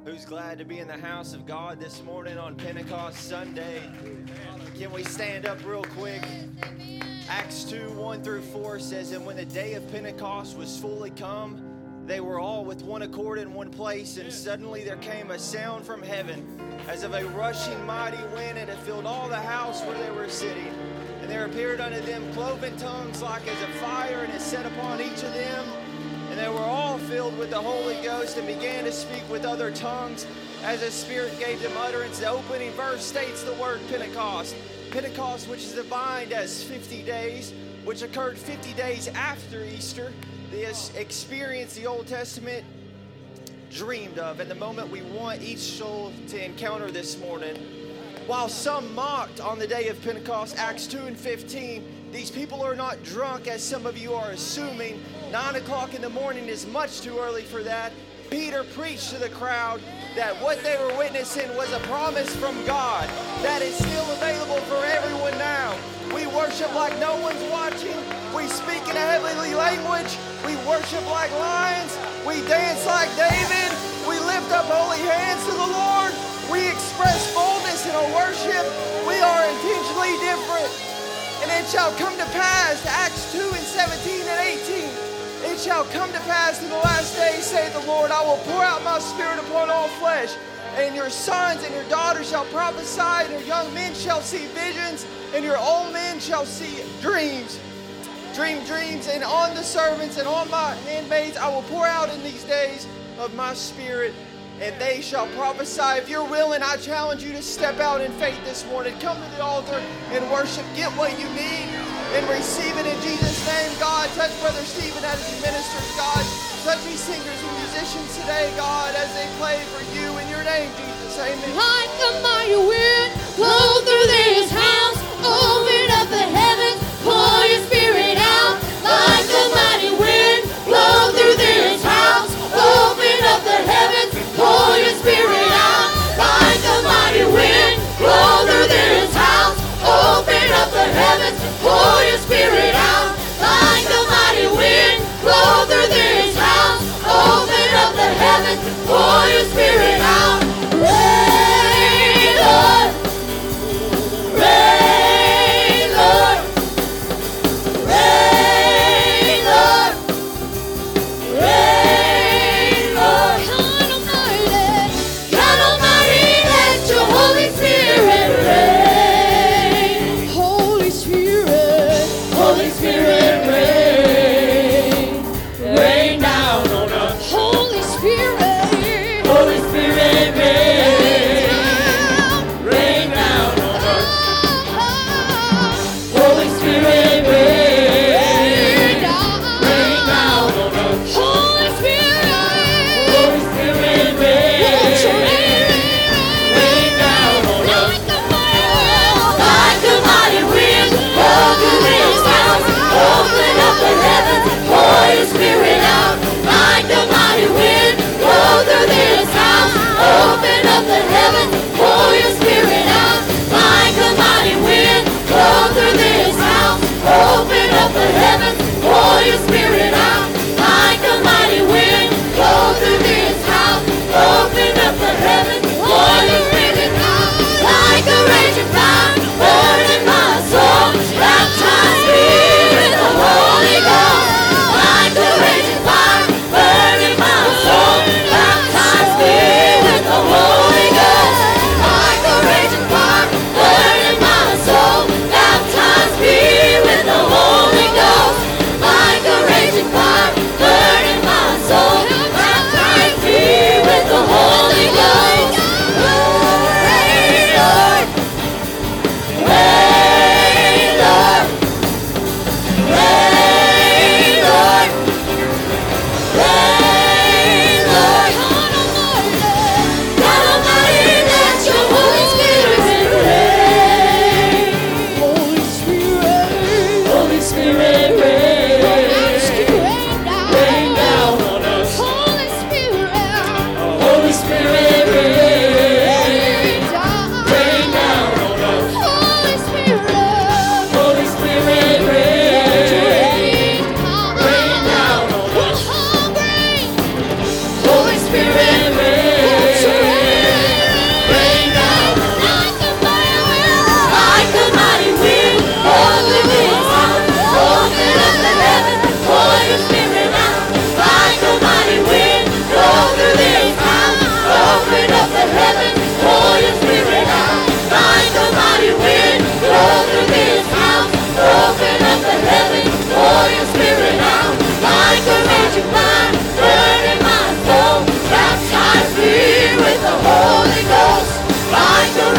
Who's glad to be in the house of God this morning on Pentecost Sunday? Can we stand up real quick? Acts 2, 1 through 4 says, "And when the day of Pentecost was fully come, they were all with one accord in one place, and suddenly there came a sound from heaven, as of a rushing mighty wind, and it filled all the house where they were sitting. And there appeared unto them cloven tongues like as of fire, and it set upon each of them. And they were all filled with the Holy Ghost and began to speak with other tongues as the Spirit gave them utterance." The opening verse states the word Pentecost. Pentecost, which is defined as 50 days, which occurred 50 days after Easter. This experience the Old Testament dreamed of, and the moment we want each soul to encounter this morning. While some mocked on the day of Pentecost, Acts 2 and 15, these people are not drunk as some of you are assuming. 9 o'clock in the morning is much too early for that. Peter preached to the crowd that what they were witnessing was a promise from God that is still available for everyone now. We worship like no one's watching. We speak in a heavenly language. We worship like lions. We dance like David. We lift up holy hands to the Lord. We express boldness in our worship. We are intentionally different. And it shall come to pass, Acts 2 and 17 and 18, "It shall come to pass in the last days, saith the Lord, I will pour out my Spirit upon all flesh, and your sons and your daughters shall prophesy, and your young men shall see visions, and your old men shall see dreams. Dream dreams, and on the servants and on my handmaids I will pour out in these days of my Spirit, and they shall prophesy." If you're willing, I challenge you to step out in faith this morning. Come to the altar and worship. Get what you need and receive it in Jesus' name. God, touch Brother Stephen as he ministers. God, touch these singers and musicians today, God, as they play for you in your name, Jesus. Amen. Like a mighty wind, blow through this house, open up the heavens, pour your Spirit out. Like a mighty wind, blow through this house, open up the heavens, pour your Spirit out. Like a mighty wind, blow through this house, open up the heavens, pour your Spirit out. Like a mighty wind, blow through this house, open up the heavens, pour your Spirit out. Rain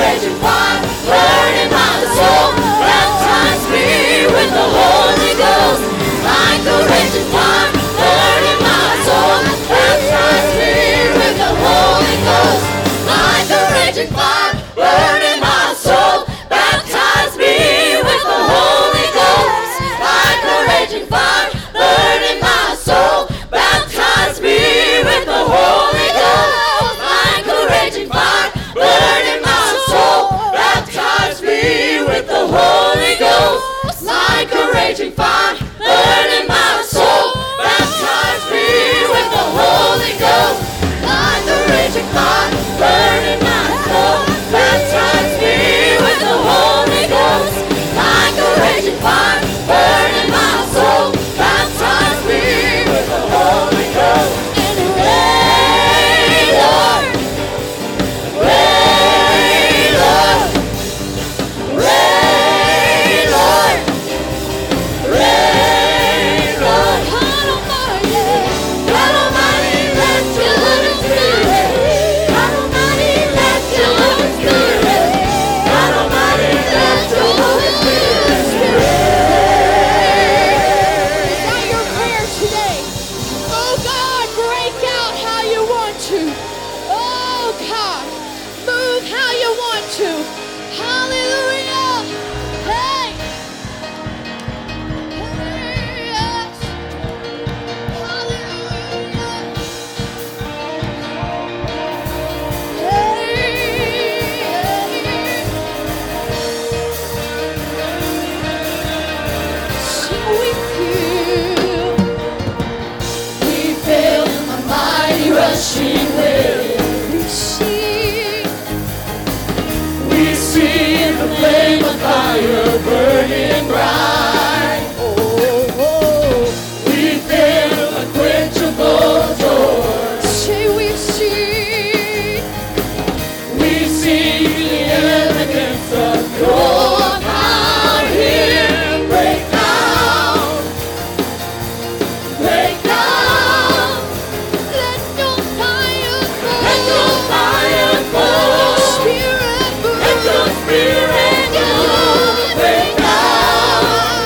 raging fire, burn in my soul. Baptize me with the Holy Ghost. Like a raging fire, burn in my soul. Baptize me with the Holy Ghost. Like a raging fire, burn in my soul. Baptize me with the Holy Ghost. Like a raging fire, burn in my soul. Baptize me with the Holy Ghost. Like a raging fire, burn in my soul. Baptize me with the Holy Ghost. Like a raging fire, burn in my soul. Baptize me with the Holy Ghost. Like a raging fire, burn in my soul. Baptize me with the Holy Ghost. Like a raging fire, burn in my soul. Baptize me with the Holy Ghost. And rain, Lord. Rain, Lord. Rain, Lord. Rain, Lord. God Almighty. God Almighty, let your Holy Spirit. God Almighty, let your Holy Spirit. God Almighty, let your Holy Spirit. Is that your prayer today? Oh God, break out how you want to. Oh God, move how you want to. Hallelujah. Hey. Hey, yes. Hallelujah. We feel a mighty rushing wind. We see the flame of fire burning bright. We feel unquenchable joy. We see the evidence of your power here. Break down. Break down. Let your fire fall. Let your fire fall. Spirit move. Let your spirit move. Break down.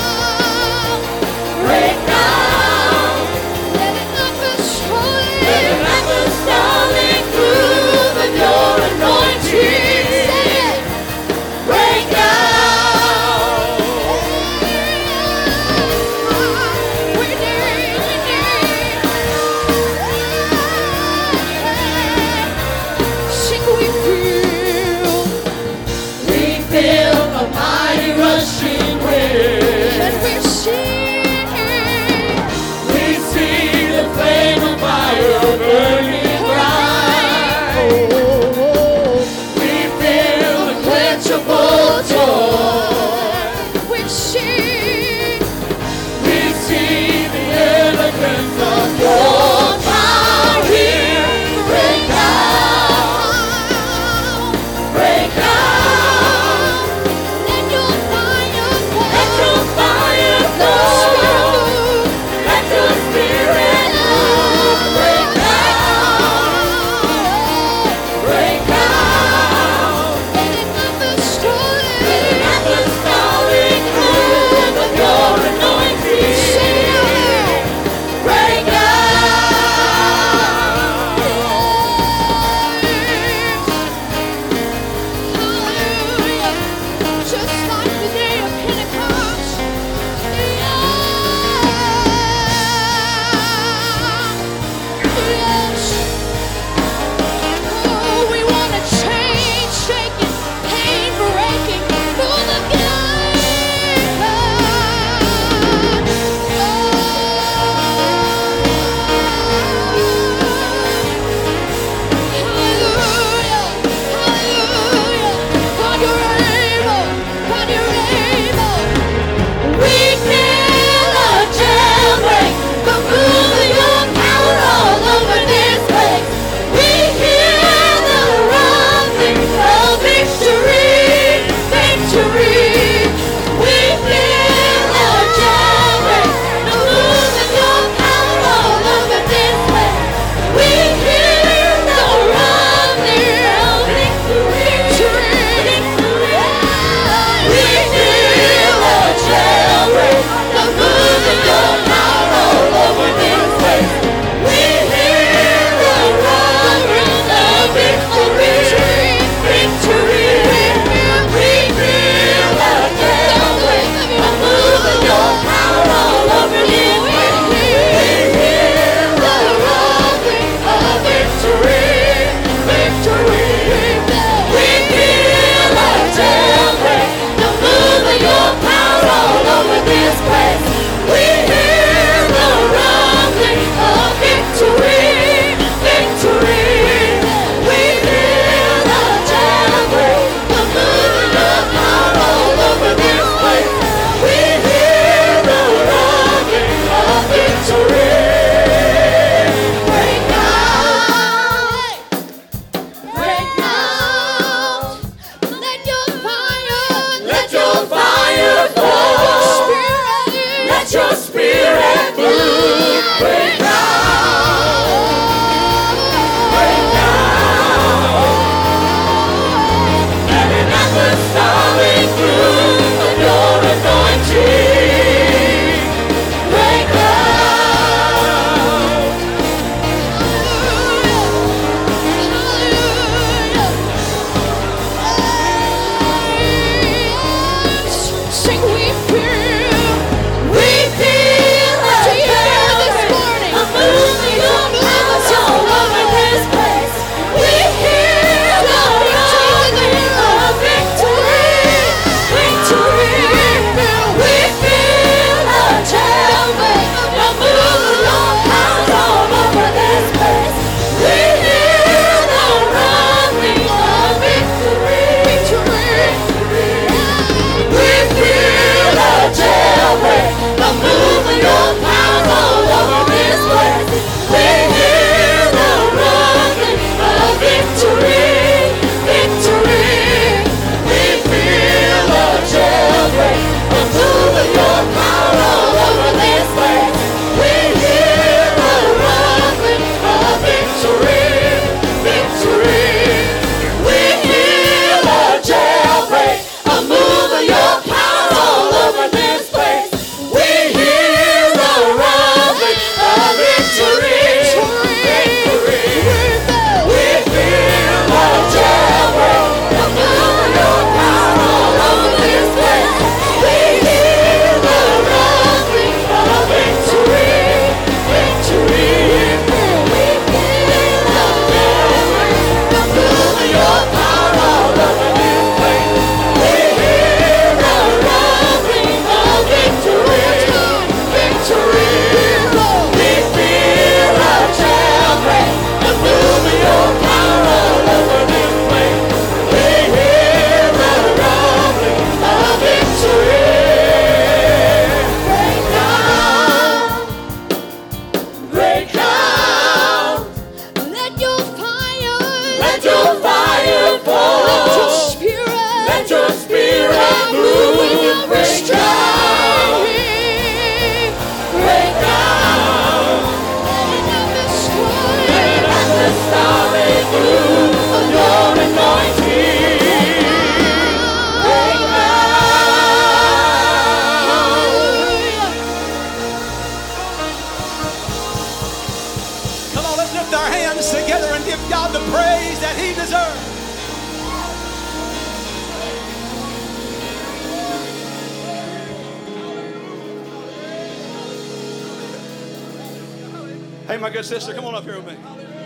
Hey, my good sister, come on up here with me.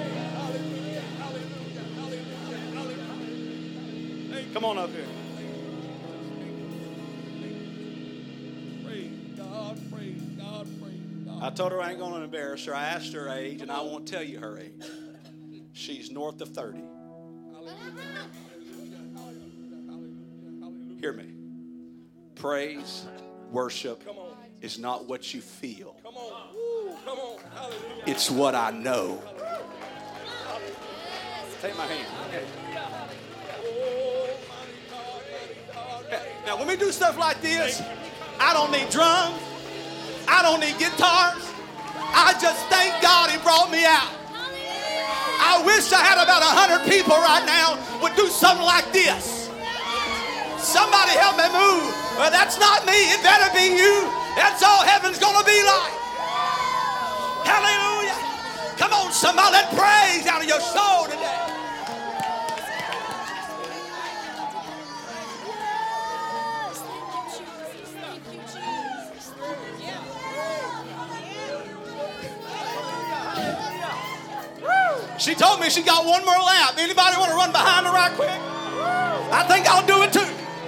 Hey, come on up here. Praise God, praise God, praise God. I told her I ain't going to embarrass her. I asked her age, and I won't tell you her age. She's north of 30. Hear me. Praise, worship is not what you feel. It's what I know. Take my hand. Okay. Now, when we do stuff like this, I don't need drums. I don't need guitars. I just thank God He brought me out. I wish I had about 100 people right now would do something like this. Somebody help me move. Well, that's not me. It better be you. That's all heaven's going to be like. Hallelujah. Come on, somebody, let praise out of your soul today. She told me she got one more lap. Anybody want to run behind her right quick? I think I'll do it too.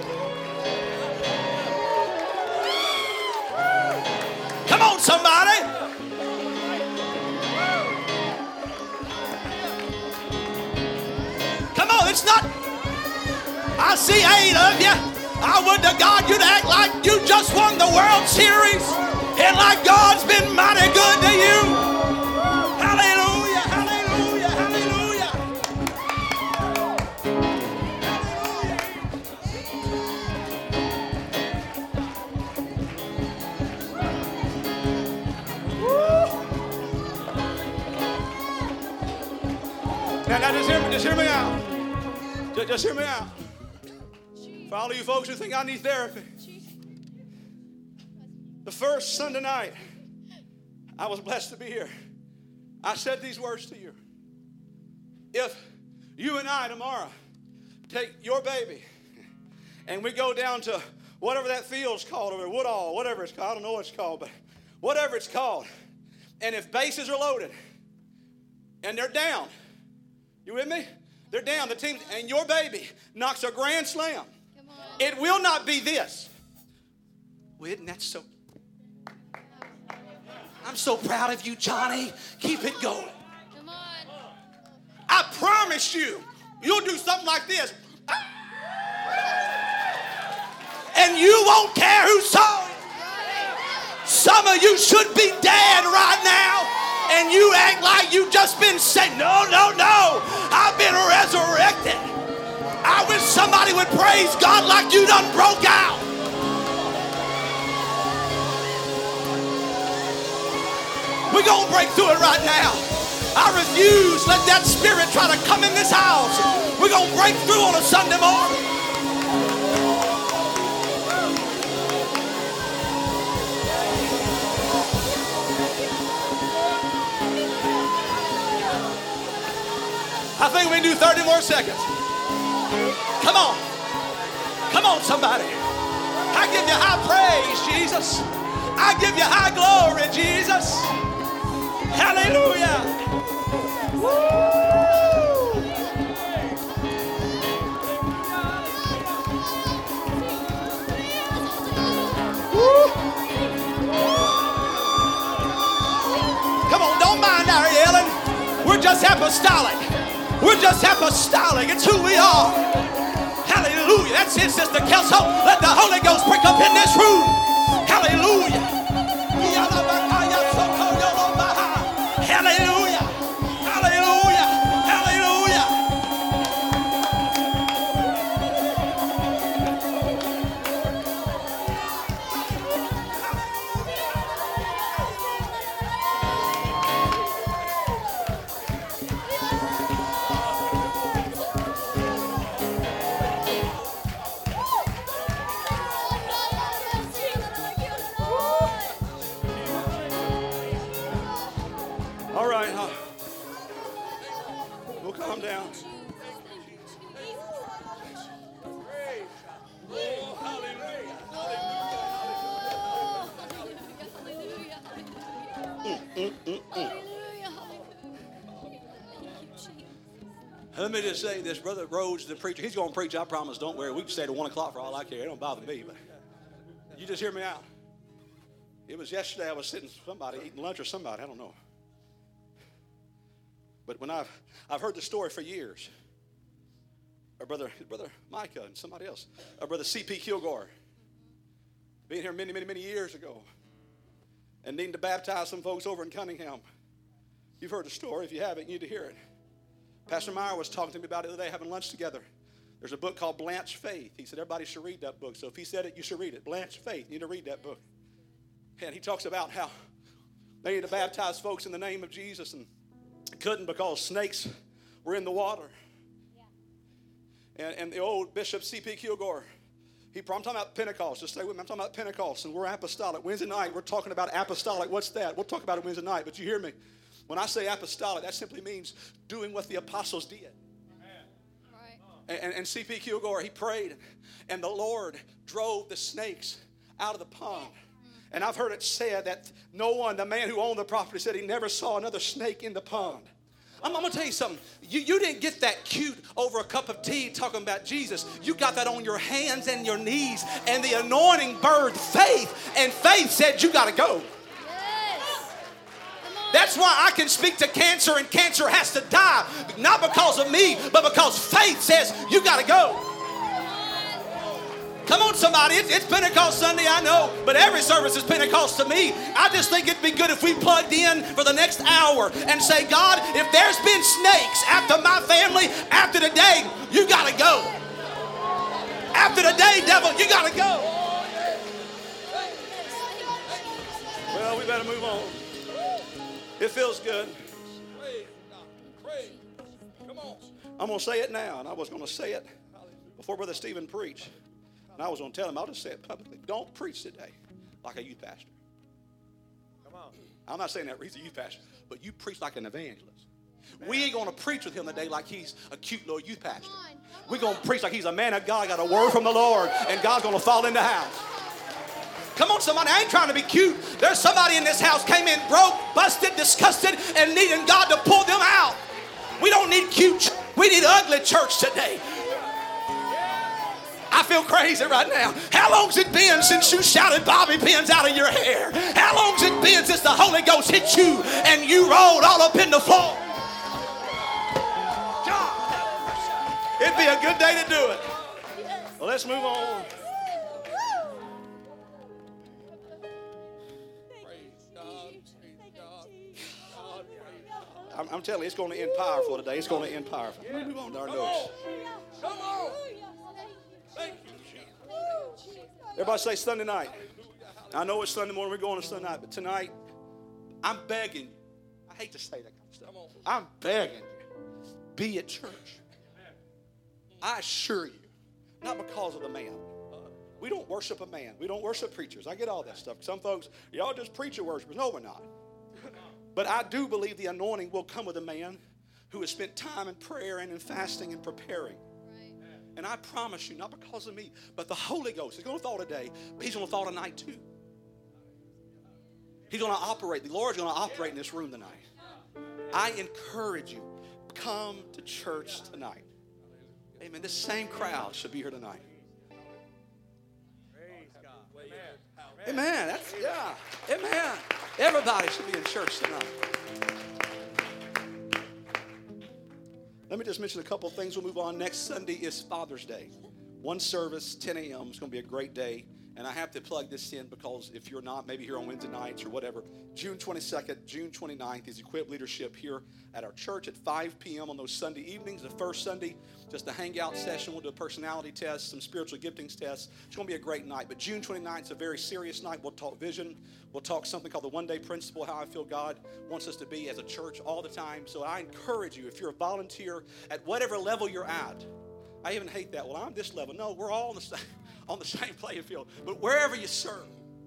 Come on, somebody. Come on, it's not. I see 8 of you. I would to God you'd act like you just won the World Series and like God's been mighty good to you. Hallelujah, hallelujah, hallelujah. Woo. Just hear me out. Just hear me out. For all of you folks who think I need therapy. The first Sunday night I was blessed to be here, I said these words to you. If you and I tomorrow take your baby and we go down to whatever that field's called over there, Woodall, whatever it's called, I don't know what it's called, but whatever it's called, and if bases are loaded and they're down, you with me? They're down, the team, and your baby knocks a grand slam. It will not be this. Well, isn't that so? I'm so proud of you, Johnny. Keep it going. Come on. I promise you, you'll do something like this. And you won't care who saw it. Some of you should be dead right now. And you act like you just been saved. No, no, no. I've been resurrected. I wish somebody would praise God like you done broke out. We're going to break through it right now. I refuse. Let that spirit try to come in this house. We're going to break through on a Sunday morning. I think we can do 30 more seconds. Come on. Come on, somebody. I give you high praise, Jesus. I give you high glory, Jesus. Hallelujah. Woo. Woo. Come on, don't mind our yelling. We're just apostolic. We're just apostolic. It's who we are. Hallelujah. That's it, Sister Kelso. Let the Holy Ghost break up in this room. Hallelujah. Hallelujah. Hallelujah. Hallelujah. All right, huh? We'll calm down. Oh, hallelujah. Let me just say this, Brother Rhodes, the preacher, he's going to preach, I promise, don't worry. We can stay to 1 o'clock for all I care. It don't bother me, but you just hear me out. It was yesterday I was sitting with somebody eating lunch or somebody, I don't know. But when I've heard the story for years, our brother Micah and somebody else, our brother C.P. Kilgore, being here many, many, many years ago, and needing to baptize some folks over in Cunningham. You've heard the story. If you haven't, you need to hear it. Pastor Meyer was talking to me about it the other day, having lunch together. There's a book called Blanche Faith. He said everybody should read that book. So if he said it, you should read it. Blanche Faith. You need to read that book. And he talks about how they need to baptize folks in the name of Jesus and couldn't because snakes were in the water. Yeah. And the old Bishop C.P. Kilgore, I'm talking about Pentecost. Just stay with me. I'm talking about Pentecost, and we're apostolic. Wednesday night, we're talking about apostolic. What's that? We'll talk about it Wednesday night, but you hear me. When I say apostolic, that simply means doing what the apostles did. Right. And C.P. Kilgore, he prayed, and the Lord drove the snakes out of the pond. And I've heard it said that the man who owned the property said he never saw another snake in the pond. I'm going to tell you something. You didn't get that cute over a cup of tea talking about Jesus. You got that on your hands and your knees. And the anointing birthed faith. And faith said you got to go. Yes. That's why I can speak to cancer and cancer has to die. Not because of me, but because faith says you got to go. Come on, somebody. It's Pentecost Sunday, I know, but every service is Pentecost to me. I just think it'd be good if we plugged in for the next hour and say, God, if there's been snakes after my family, after today, you got to go. After today, devil, you got to go. Well, we better move on. It feels good. Come on. I'm going to say it now, and I was going to say it before Brother Stephen preached. And I was going to tell him, I'll just say it publicly. Don't preach today like a youth pastor. Come on. I'm not saying that he's a youth pastor, but you preach like an evangelist. We ain't going to preach with him today like he's a cute little youth pastor. We're going to preach like he's a man of God, got a word from the Lord, and God's going to fall in the house. Come on, somebody. I ain't trying to be cute. There's somebody in this house came in broke, busted, disgusted, and needing God to pull them out. We don't need cute. We need ugly church today. I feel crazy right now. How long's it been since you shouted Bobby pins out of your hair? How long's it been since the Holy Ghost hit you and you rolled all up in the floor? It'd be a good day to do it. Well, let's move on. I'm telling you, it's going to end powerful today. It's going to end powerful. Let me move on to our notes. Come on. Thank you. Everybody say Sunday night. I know it's Sunday morning. We're going to Sunday night. But tonight, I'm begging you. I hate to say that kind of stuff. I'm begging you. Be at church. I assure you. Not because of the man. We don't worship a man. We don't worship preachers. I get all that stuff. Some folks, y'all just preacher worshipers. No, we're not. But I do believe the anointing will come with a man who has spent time in prayer and in fasting and preparing. Right. And I promise you, not because of me, but the Holy Ghost is going to thaw today, but he's going to thaw tonight too. He's going to operate. The Lord's going to operate in this room tonight. I encourage you, come to church tonight. Amen. This same crowd should be here tonight. Amen. That's, yeah. Amen. Everybody should be in church tonight. Let me just mention a couple of things. We'll move on. Next Sunday is Father's Day. One service, 10 a.m. It's going to be a great day. And I have to plug this in because if you're not, maybe here on Wednesday nights or whatever, June 22nd, June 29th is Equip Leadership here at our church at 5 p.m. on those Sunday evenings. The first Sunday, just a hangout session. We'll do a personality test, some spiritual giftings tests. It's going to be a great night. But June 29th is a very serious night. We'll talk vision. We'll talk something called the one-day principle, how I feel God wants us to be as a church all the time. So I encourage you, if you're a volunteer at whatever level you're at, I even hate that. Well, I'm this level. No, we're all on the same playing field. But wherever you serve,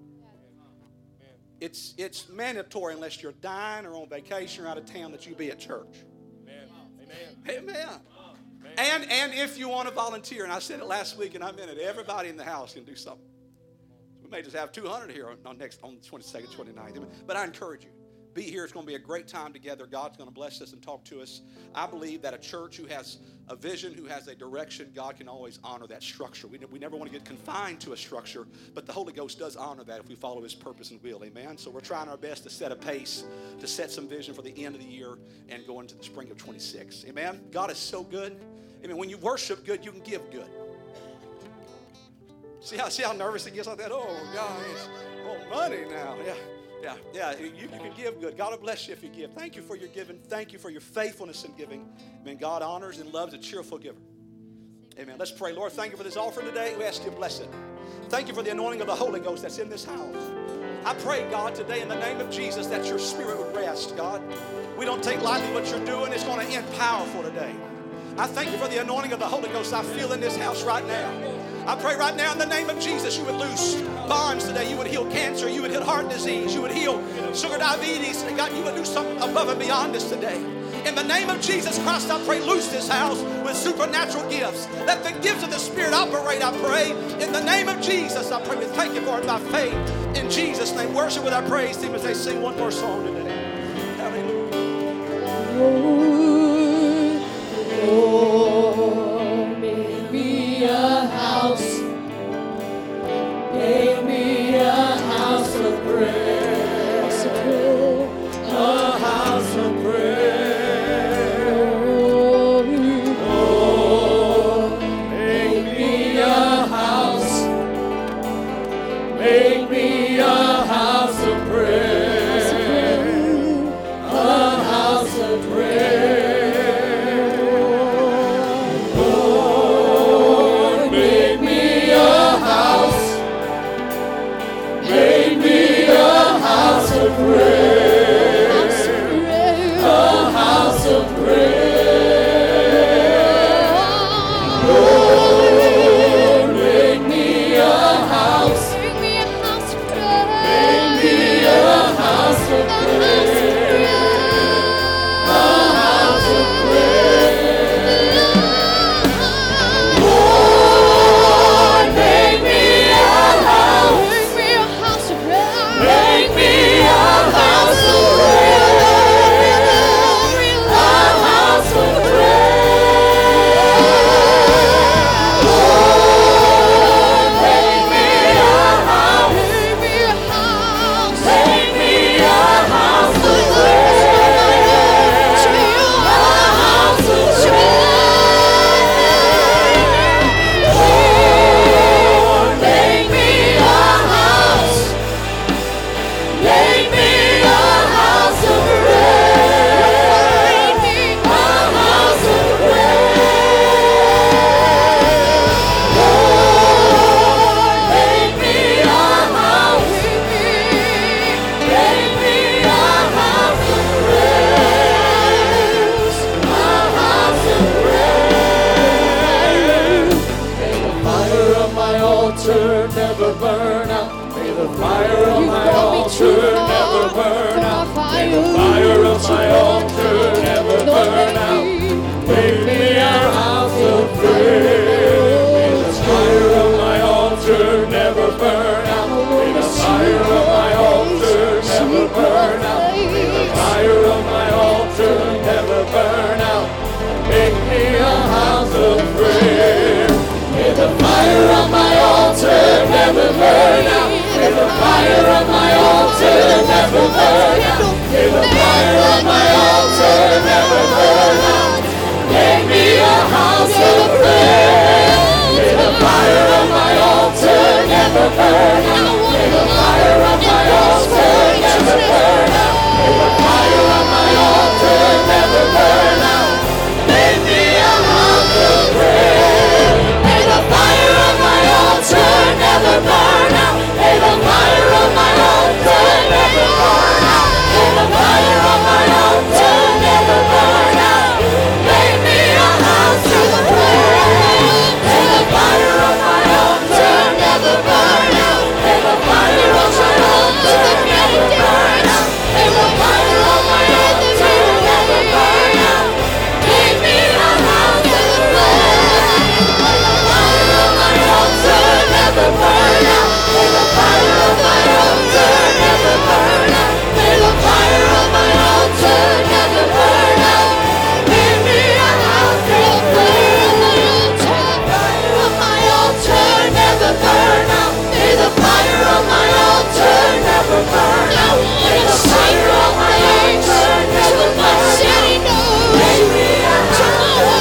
it's mandatory unless you're dying or on vacation or out of town that you be at church. Amen. Amen. And if you want to volunteer, and I said it last week and I meant it, everybody in the house can do something. We may just have 200 here on the 22nd, 29th. But I encourage you. Be here. It's going to be a great time together. God's going to bless us and talk to us. I believe that a church who has a vision, who has a direction, God can always honor that structure. We never want to get confined to a structure, but the Holy Ghost does honor that if we follow his purpose and will. Amen? So we're trying our best to set a pace, to set some vision for the end of the year and go into the spring of 26. Amen? God is so good. Amen. When you worship good, you can give good. See how nervous he gets like that? Oh, God, money now. Yeah, you can give good. God will bless you if you give. Thank you for your giving. Thank you for your faithfulness in giving. Amen. God honors and loves a cheerful giver. Amen. Let's pray. Lord, thank you for this offering today. We ask you to bless it. Thank you for the anointing of the Holy Ghost that's in this house. I pray, God, today in the name of Jesus that your spirit would rest, God. We don't take lightly what you're doing. It's going to end powerful today. I thank you for the anointing of the Holy Ghost I feel in this house right now. I pray right now in the name of Jesus you would loose bonds today. You would heal cancer. You would heal heart disease. You would heal sugar diabetes. God, you would do something above and beyond this today. In the name of Jesus Christ, I pray, loose this house with supernatural gifts. Let the gifts of the Spirit operate, I pray. In the name of Jesus, I pray we thank you for it by faith. In Jesus' name, worship with our praise team as they sing one more song today. Hallelujah. Lord, make me a house. Make me a house of prayer. A house of prayer. Lord, make me a house. Make me a house of prayer. A house of prayer. altar never burn out. May the fire of my altar never burn out. May the fire of my altar never burn out. Make me a house of prayer. May the fire of my altar never burn out. May the fire of my altar never burn out. May the fire of my altar never burn out. Make me a house of prayer. May the fire of my altar never burn out. May the fire of my altar never burn out. May the fire of my altar never burn out. Make me a house of prayer. May the fire of my altar never burn out. May the fire of my altar never burn out. May the fire of my altar never burn out. Make me a house of prayer. May the fire of my altar never burn out. May the fire of my altar never burn out. May the fire of my altar never burn out. Make me a house of prayer. May the fire of my altar never burn out. May the fire of my altar never burn out. May the fire of my altar never burn out. Make me a house of prayer. May the fire of my altar never burn out. May the fire of my altar never burn out. May the fire of my altar never burn out. Make me a house of prayer. Fire of my altar never burn out. May the fire of my altar never burn out. May the fire of my altar never burn out. Make me a house of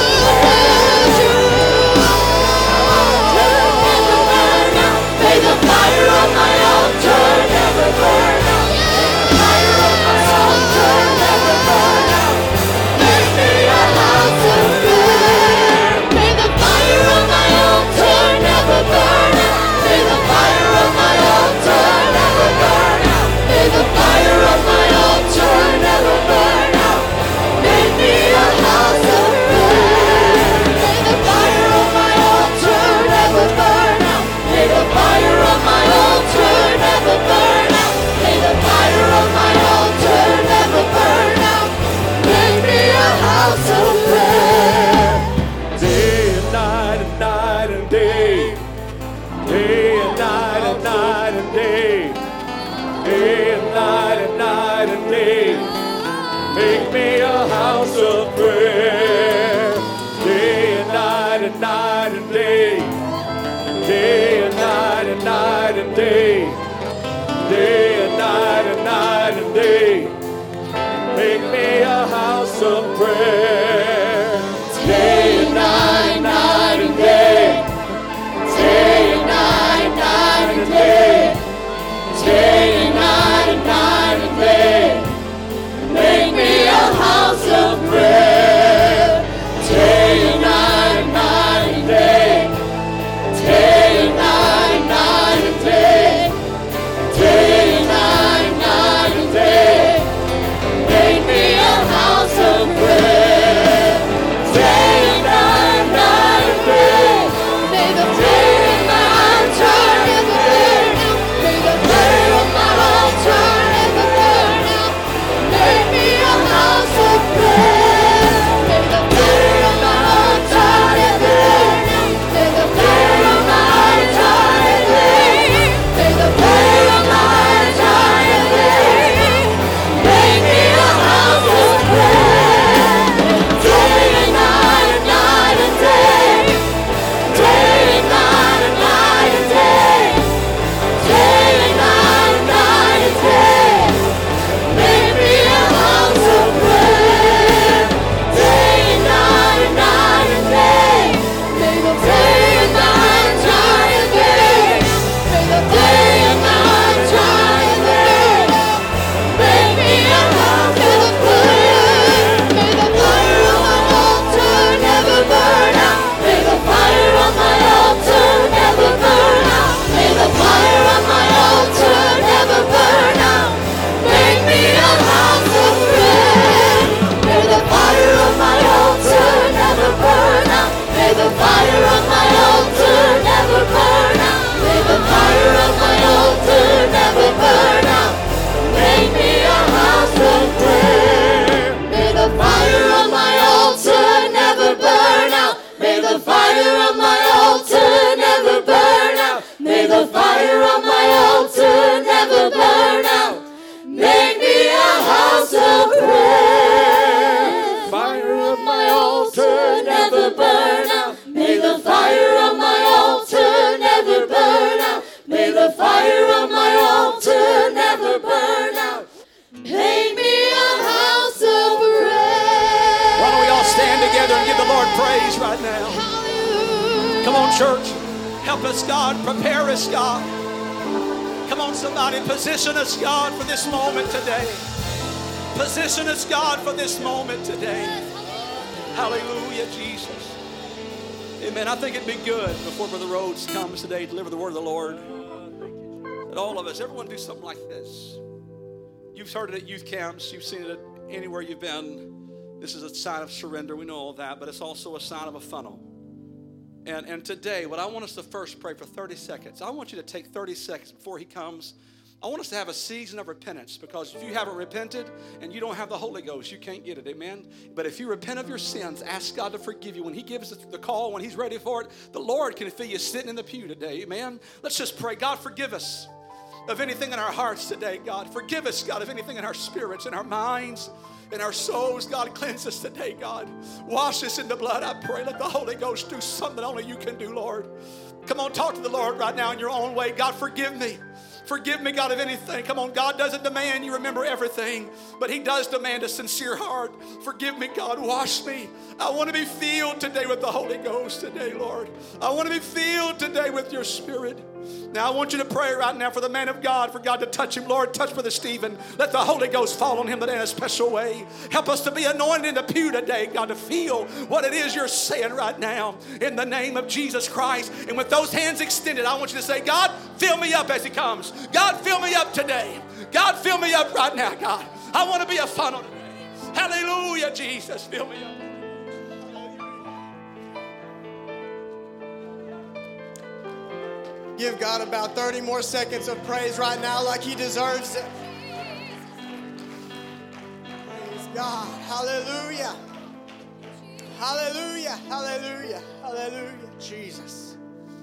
May the fire of my altar never burn out. Fire of my altar never burn out. Make me a house of prayer. May the fire of my altar never burn out. May the fire of my altar never burn out. May the fire of my altar never burn out. Make me a house of prayer. May the fire of my altar never burn out. May the fire of my altar never burn out. May the fire of my altar never burn out. Make me a house of prayer. Day and night and night and day. Day and night and night and day. Day and night and night and day. Make me a house of prayer. Day and night and night and day. Day and night and night and day. Day and night and night and day. Make me a house of prayer. Day and night, night and day. Day and night, night and day. Day and night and night and day. Make me a house of prayer. Day and night, night and day. Day and night, night and day. Day and night, night and day. Make me a house of prayer. Come on, church. Help us, God. Prepare us, God. Come on, somebody. Position us, God, for this moment today. Position us, God, for this moment today. Hallelujah, Jesus. Amen. I think it'd be good before Brother Rhodes comes today to deliver the word of the Lord, that all of us, everyone do something like this. You've heard it at youth camps. You've seen it anywhere you've been. This is a sign of surrender. We know all that, but it's also a sign of a funnel. And today, what I want us to first pray for 30 seconds. I want you to take 30 seconds before he comes. I want us to have a season of repentance, because if you haven't repented and you don't have the Holy Ghost, you can't get it, amen? But if you repent of your sins, ask God to forgive you. When he gives us the call, when he's ready for it, the Lord can feel you sitting in the pew today, amen? Let's just pray. God, forgive us of anything in our hearts today, God. Forgive us, God, of anything in our spirits, in our minds, in our souls. God, cleanse us today, God. Wash us in the blood, I pray. Let the Holy Ghost do something only you can do, Lord. Come on, talk to the Lord right now in your own way. God, forgive me. Forgive me, God, of anything. Come on, God doesn't demand you remember everything, but he does demand a sincere heart. Forgive me, God. Wash me. I want to be filled today with the Holy Ghost today, Lord. I want to be filled today with your Spirit. Now, I want you to pray right now for the man of God, for God to touch him. Lord, touch Brother Stephen. Let the Holy Ghost fall on him today in a special way. Help us to be anointed in the pew today, God, to feel what it is you're saying right now in the name of Jesus Christ. And with those hands extended, I want you to say, God, fill me up as he comes. God, fill me up today. God, fill me up right now, God. I want to be a funnel today. Hallelujah, Jesus, fill me up. Give God about 30 more seconds of praise right now like he deserves it. Praise God. Hallelujah. Hallelujah. Hallelujah. Hallelujah. Jesus.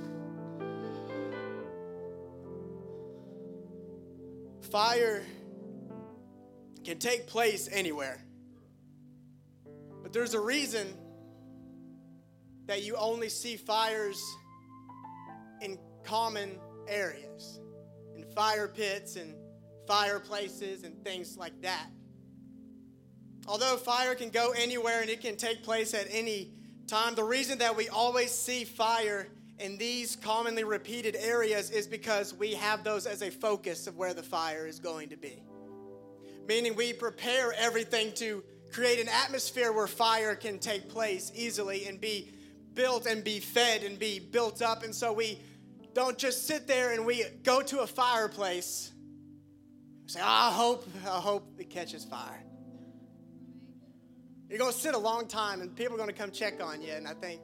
Fire can take place anywhere. But there's a reason that you only see fires in common areas, in fire pits and fireplaces and things like that. Although fire can go anywhere and it can take place at any time, the reason that we always see fire in these commonly repeated areas is because we have those as a focus of where the fire is going to be. Meaning we prepare everything to create an atmosphere where fire can take place easily and be built and be fed and be built up. And so we don't just sit there and we go to a fireplace and say, I hope it catches fire. You're going to sit a long time and people are going to come check on you, and I think.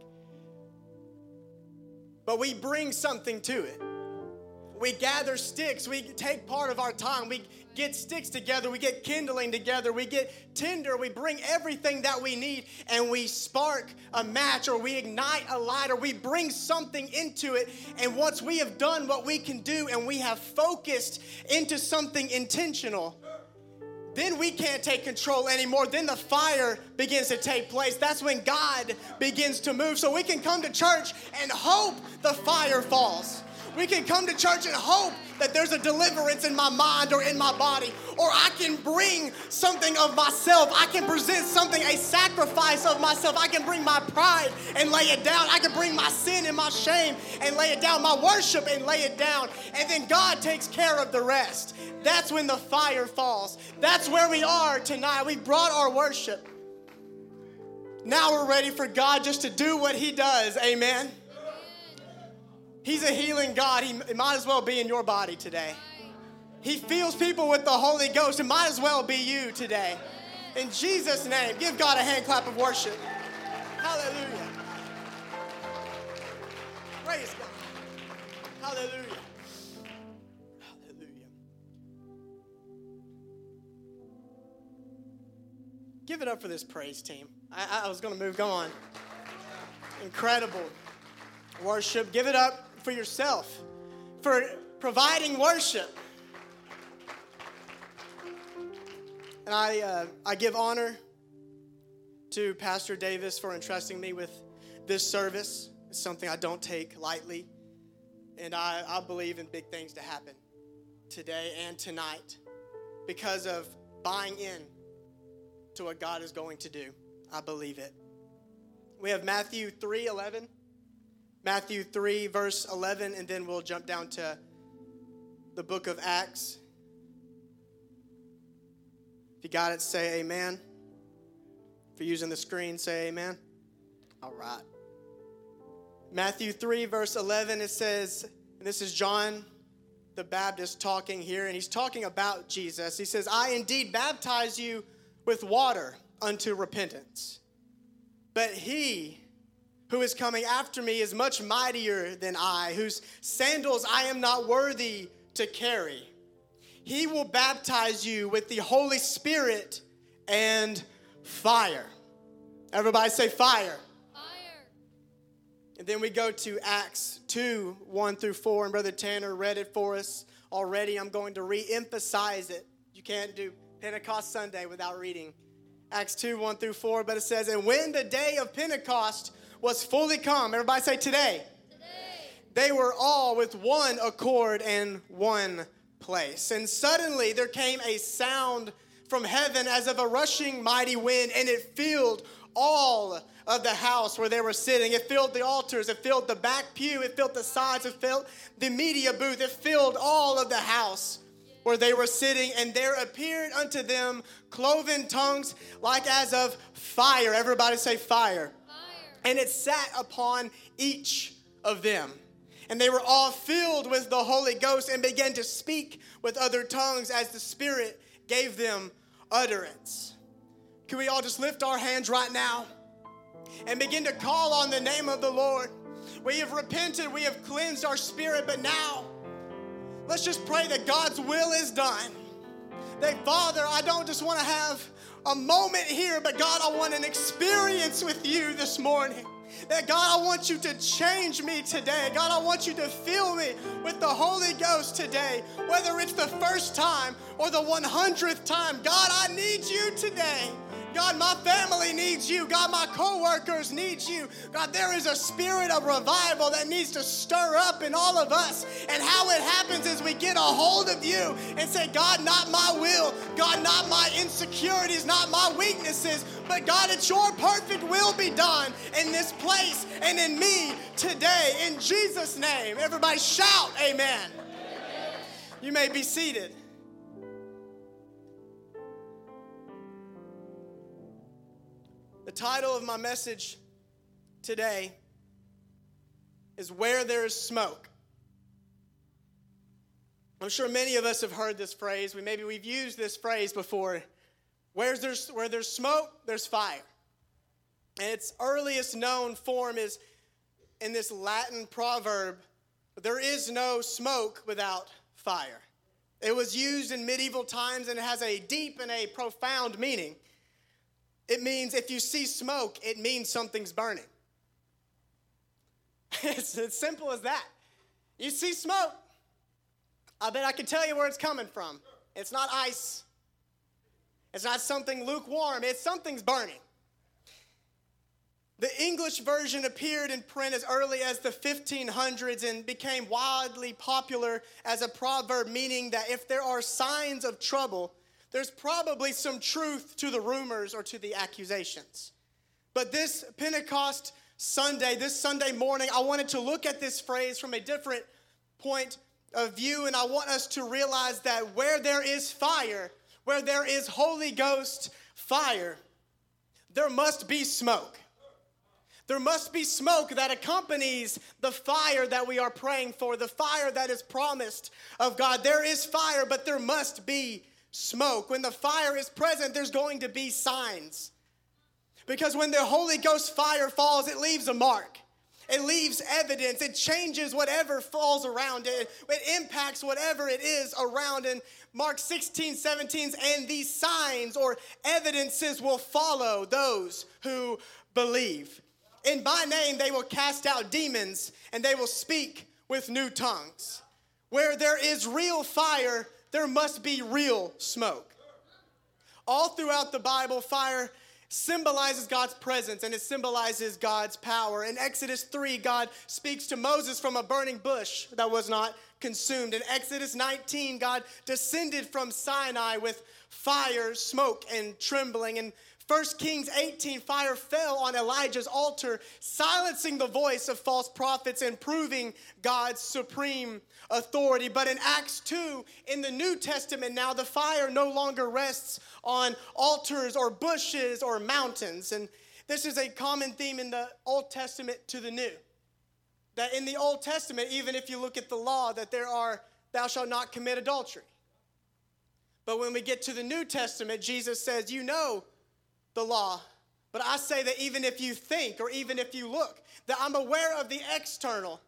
But we bring something to it. We gather sticks. We take part of our time. We get sticks together. We get kindling together. We get tinder. We bring everything that we need, and we spark a match, or we ignite a light, or we bring something into it. And once we have done what we can do and we have focused into something intentional, then we can't take control anymore. Then the fire begins to take place. That's when God begins to move. So we can come to church and hope the fire falls. We can come to church and hope that there's a deliverance in my mind or in my body. Or I can bring something of myself. I can present something, a sacrifice of myself. I can bring my pride and lay it down. I can bring my sin and my shame and lay it down. My worship and lay it down. And then God takes care of the rest. That's when the fire falls. That's where we are tonight. We brought our worship. Now we're ready for God just to do what he does. Amen. He's a healing God. He might as well be in your body today. He fills people with the Holy Ghost. It might as well be you today. In Jesus' name, give God a hand clap of worship. Hallelujah. Praise God. Hallelujah. Hallelujah. Give it up for this praise team. I was going to go on. Incredible worship. Give it up for yourself, for providing worship. And I give honor to Pastor Davis for entrusting me with this service. It's something I don't take lightly. And I believe in big things to happen today and tonight because of buying in to what God is going to do. I believe it. We have Matthew 3:11. Matthew 3, verse 11, and then we'll jump down to the book of Acts. If you got it, say amen. If you're using the screen, say amen. All right. Matthew 3, verse 11, it says, and this is John the Baptist talking here, and he's talking about Jesus. He says, I indeed baptize you with water unto repentance. But he who is coming after me is much mightier than I, whose sandals I am not worthy to carry. He will baptize you with the Holy Spirit and fire. Everybody say fire. And then we go to Acts 2, 1 through 4, and Brother Tanner read it for us already. I'm going to re-emphasize it. You can't do Pentecost Sunday without reading Acts 2, 1 through 4, but it says, and when the day of Pentecost was fully come, everybody say today. They were all with one accord and one place. And suddenly there came a sound from heaven as of a rushing mighty wind, and it filled all of the house where they were sitting. It filled the altars, it filled the back pew, it filled the sides, it filled the media booth, it filled all of the house where they were sitting, and there appeared unto them cloven tongues like as of fire. Everybody say fire. And it sat upon each of them. And they were all filled with the Holy Ghost and began to speak with other tongues as the Spirit gave them utterance. Can we all just lift our hands right now and begin to call on the name of the Lord? We have repented, we have cleansed our spirit, but now let's just pray that God's will is done. That, Father, I don't just want to have a moment here, but God, I want an experience with you this morning. That, God, I want you to change me today. God, I want you to fill me with the Holy Ghost today, whether it's the first time or the 100th time. God, I need you today. God, my family needs you. God, my co-workers need you. God, there is a spirit of revival that needs to stir up in all of us. And how it happens is we get a hold of you and say, God, not my will. God, not my insecurities, not my weaknesses. But God, it's your perfect will be done in this place and in me today. In Jesus' name. Everybody shout, amen. You may be seated. The title of my message today is Where There is Smoke. I'm sure many of us have heard this phrase. Maybe we've used this phrase before. Where there's smoke, there's fire. And its earliest known form is in this Latin proverb, there is no smoke without fire. It was used in medieval times, and it has a deep and a profound meaning. It means if you see smoke, it means something's burning. It's as simple as that. You see smoke, I bet I can tell you where it's coming from. It's not ice. It's not something lukewarm. It's something's burning. The English version appeared in print as early as the 1500s and became wildly popular as a proverb, meaning that if there are signs of trouble, there's probably some truth to the rumors or to the accusations. But this Pentecost Sunday, this Sunday morning, I wanted to look at this phrase from a different point of view, and I want us to realize that where there is fire, where there is Holy Ghost fire, there must be smoke. There must be smoke that accompanies the fire that we are praying for, the fire that is promised of God. There is fire, but there must be smoke. When the fire is present, there's going to be signs. Because when the Holy Ghost fire falls, it leaves a mark. It leaves evidence. It changes whatever falls around it. It impacts whatever it is around. And Mark 16:17, and these signs or evidences will follow those who believe. In my name, they will cast out demons, and they will speak with new tongues. Where there is real fire, there must be real smoke. All throughout the Bible, fire symbolizes God's presence, and it symbolizes God's power. In Exodus 3, God speaks to Moses from a burning bush that was not consumed. In Exodus 19, God descended from Sinai with fire, smoke, and trembling. In 1 Kings 18, fire fell on Elijah's altar, silencing the voice of false prophets and proving God's supreme authority. But in Acts 2, in the New Testament now, the fire no longer rests on altars or bushes or mountains. And this is a common theme in the Old Testament to the New. That in the Old Testament, even if you look at the law, that there are, thou shalt not commit adultery. But when we get to the New Testament, Jesus says, you know the law, but I say that even if you think or even if you look, that I'm aware of the external,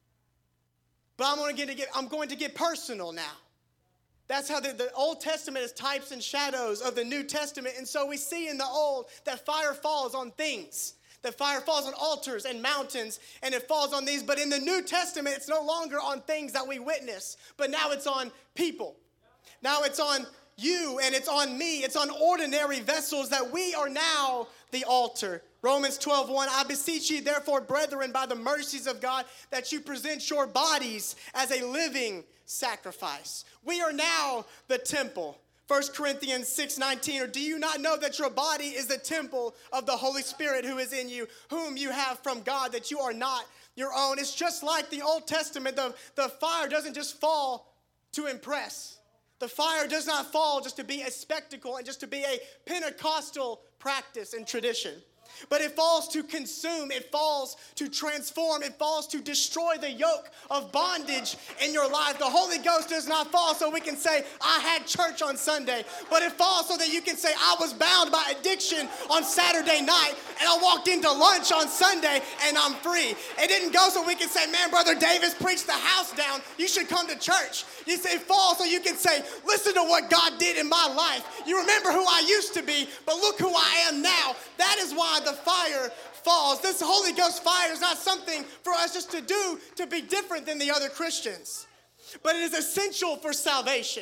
but I'm going to get personal now. That's how the Old Testament is types and shadows of the New Testament. And so we see in the Old that fire falls on things, that fire falls on altars and mountains, and it falls on these. But in the New Testament, it's no longer on things that we witness, but now it's on people. Now it's on you and it's on me. It's on ordinary vessels that we are now the altar. Romans 12:1, I beseech you, therefore, brethren, by the mercies of God, that you present your bodies as a living sacrifice. We are now the temple. 1 Corinthians 6:19, or do you not know that your body is the temple of the Holy Spirit who is in you, whom you have from God, that you are not your own? It's just like the Old Testament. The fire doesn't just fall to impress. The fire does not fall just to be a spectacle and just to be a Pentecostal practice and tradition. But it falls to consume, it falls to transform, it falls to destroy the yoke of bondage in your life. The Holy Ghost does not fall so we can say, I had church on Sunday. But it falls so that you can say, I was bound by addiction on Saturday night, and I walked into lunch on Sunday, and I'm free. It didn't go so we can say, man, Brother Davis preached the house down. You should come to church. You say, fall so you can say, listen to what God did in my life. You remember who I used to be, but look who I am now. That is why the fire falls. This Holy Ghost fire is not something for us just to do to be different than the other Christians, but it is essential for salvation.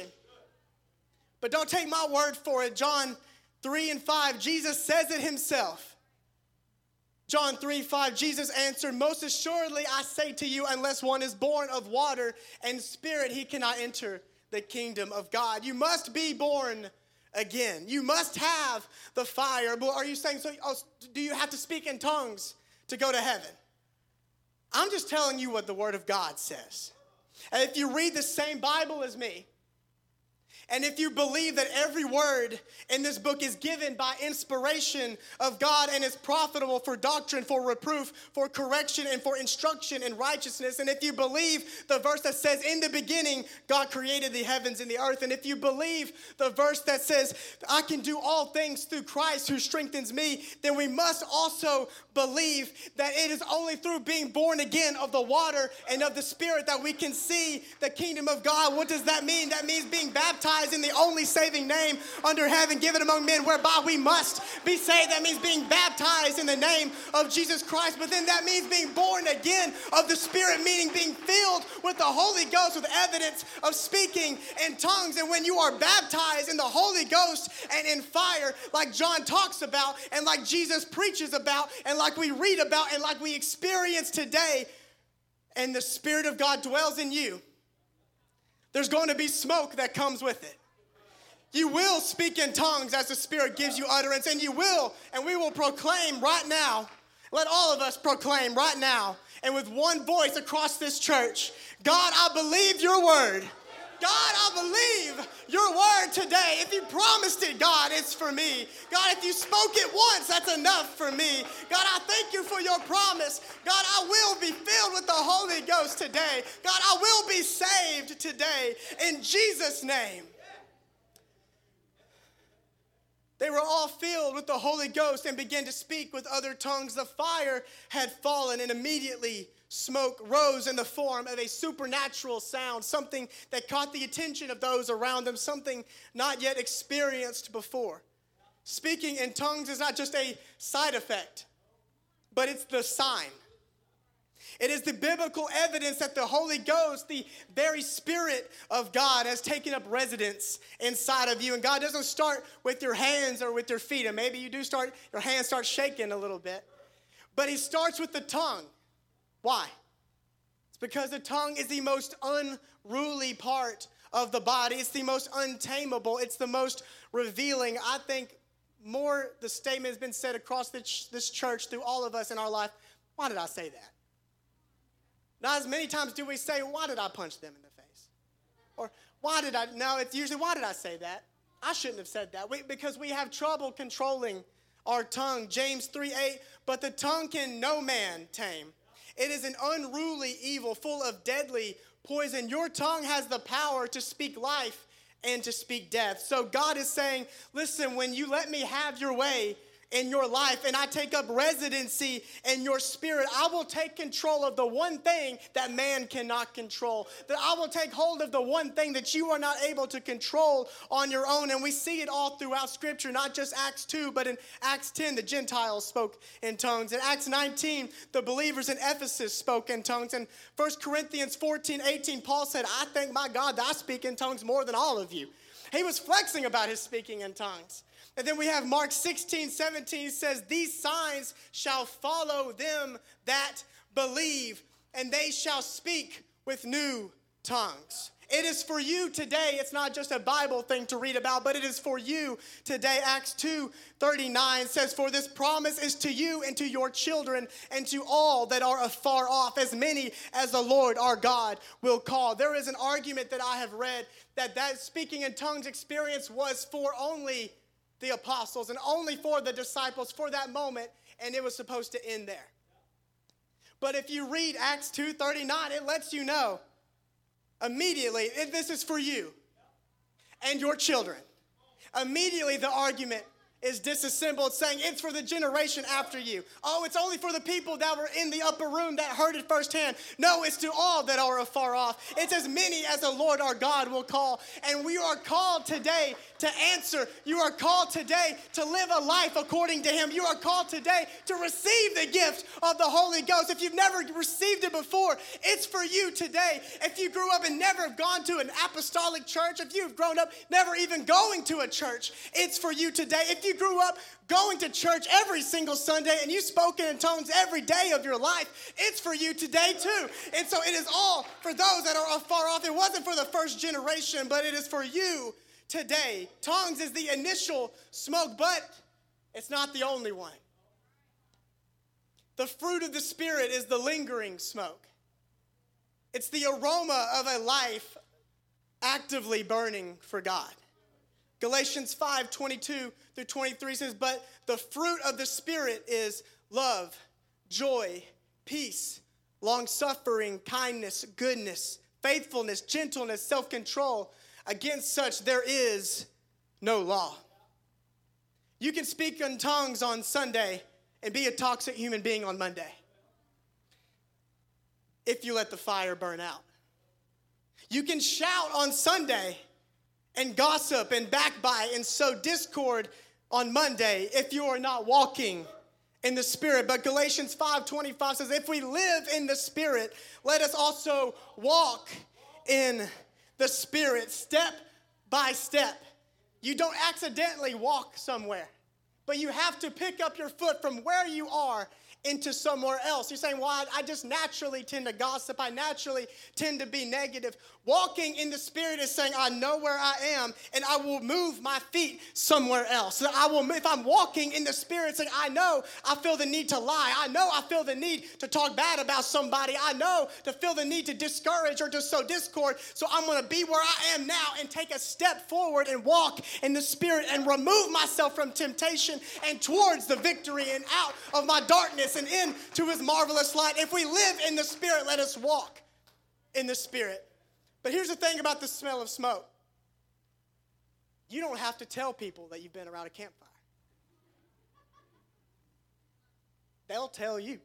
But don't take my word for it. John 3:5, Jesus says it himself. John 3:5, Jesus answered, most assuredly I say to you, unless one is born of water and spirit, he cannot enter the kingdom of God. You must be born again. You must have the fire. But are you saying, do you have to speak in tongues to go to heaven? I'm just telling you what the Word of God says. And if you read the same Bible as me, and if you believe that every word in this book is given by inspiration of God and is profitable for doctrine, for reproof, for correction, and for instruction in righteousness, and if you believe the verse that says, in the beginning, God created the heavens and the earth, and if you believe the verse that says, I can do all things through Christ who strengthens me, then we must also believe that it is only through being born again of the water and of the Spirit that we can see the kingdom of God. What does that mean? That means being baptized in the only saving name under heaven given among men whereby we must be saved. That means being baptized in the name of Jesus Christ. But then that means being born again of the Spirit, meaning being filled with the Holy Ghost with evidence of speaking in tongues. And when you are baptized in the Holy Ghost and in fire, like John talks about and like Jesus preaches about and like we read about and like we experience today, and the Spirit of God dwells in you, there's going to be smoke that comes with it. You will speak in tongues as the Spirit gives you utterance, and you will, and we will proclaim right now. Let all of us proclaim right now, and with one voice across this church, God, I believe your word. God, I believe your word today. If you promised it, God, it's for me. God, if you spoke it once, that's enough for me. God, I thank you for your promise. God, I will be filled with the Holy Ghost today. God, I will be saved today in Jesus' name. They were all filled with the Holy Ghost and began to speak with other tongues. The fire had fallen, and immediately smoke rose in the form of a supernatural sound, something that caught the attention of those around them, something not yet experienced before. Speaking in tongues is not just a side effect, but it's the sign. It is the biblical evidence that the Holy Ghost, the very Spirit of God, has taken up residence inside of you. And God doesn't start with your hands or with your feet. And maybe you do your hands start shaking a little bit. But he starts with the tongue. Why? It's because the tongue is the most unruly part of the body. It's the most untamable. It's the most revealing. I think more the statement has been said across this church through all of us in our life, why did I say that? Not as many times do we say, why did I punch them in the face? Or no, it's usually, why did I say that? I shouldn't have said that. Because we have trouble controlling our tongue. James 3:8, but the tongue can no man tame. It is an unruly evil full of deadly poison. Your tongue has the power to speak life and to speak death. So God is saying, listen, when you let me have your way in your life and I take up residency in your spirit, I will take control of the one thing that man cannot control. That I will take hold of the one thing that you are not able to control on your own. And we see it all throughout Scripture, not just Acts 2, but in Acts 10, the Gentiles spoke in tongues. In Acts 19, the believers in Ephesus spoke in tongues. In 1 Corinthians 14:18, Paul said, I thank my God that I speak in tongues more than all of you. He was flexing about his speaking in tongues. And then we have Mark 16:17 says, these signs shall follow them that believe, and they shall speak with new tongues. It is for you today. It's not just a Bible thing to read about, but it is for you today. Acts 2:39 says, for this promise is to you and to your children and to all that are afar off, as many as the Lord our God will call. There is an argument that I have read that speaking in tongues experience was for only the apostles and only for the disciples for that moment, and it was supposed to end there. But if you read Acts 2:39, it lets you know immediately this is for you and your children. Immediately the argument is disassembled, saying it's for the generation after you. Oh, it's only for the people that were in the upper room that heard it firsthand. No, it's to all that are afar off. It's as many as the Lord our God will call. And we are called today to answer. You are called today to live a life according to Him. You are called today to receive the gift of the Holy Ghost. If you've never received it before, it's for you today. If you grew up and never have gone to an apostolic church, if you've grown up never even going to a church, it's for you today. If you grew up going to church every single Sunday and you've spoken in tongues every day of your life, it's for you today too. And so it is all for those that are afar off. It wasn't for the first generation, but it is for you today. Tongues is the initial smoke, but it's not the only one. The fruit of the Spirit is the lingering smoke. It's the aroma of a life actively burning for God. Galatians 5:22-23 says, but the fruit of the Spirit is love, joy, peace, long-suffering, kindness, goodness, faithfulness, gentleness, self-control. Against such there is no law. You can speak in tongues on Sunday and be a toxic human being on Monday if you let the fire burn out. You can shout on Sunday and gossip and backbite and sow discord on Monday if you are not walking in the Spirit. But Galatians 5:25 says, if we live in the Spirit, let us also walk in the Spirit, step by step. You don't accidentally walk somewhere, but you have to pick up your foot from where you are into somewhere else. You're saying, well, I just naturally tend to gossip. I naturally tend to be negative. Walking in the Spirit is saying, I know where I am, and I will move my feet somewhere else. So if I'm walking in the Spirit, saying, I know I feel the need to lie. I know I feel the need to talk bad about somebody. I know to feel the need to discourage or to sow discord. So I'm going to be where I am now and take a step forward and walk in the Spirit and remove myself from temptation and towards the victory and out of my darkness and into His marvelous light. If we live in the Spirit, let us walk in the Spirit. But here's the thing about the smell of smoke. You don't have to tell people that you've been around a campfire. They'll tell you.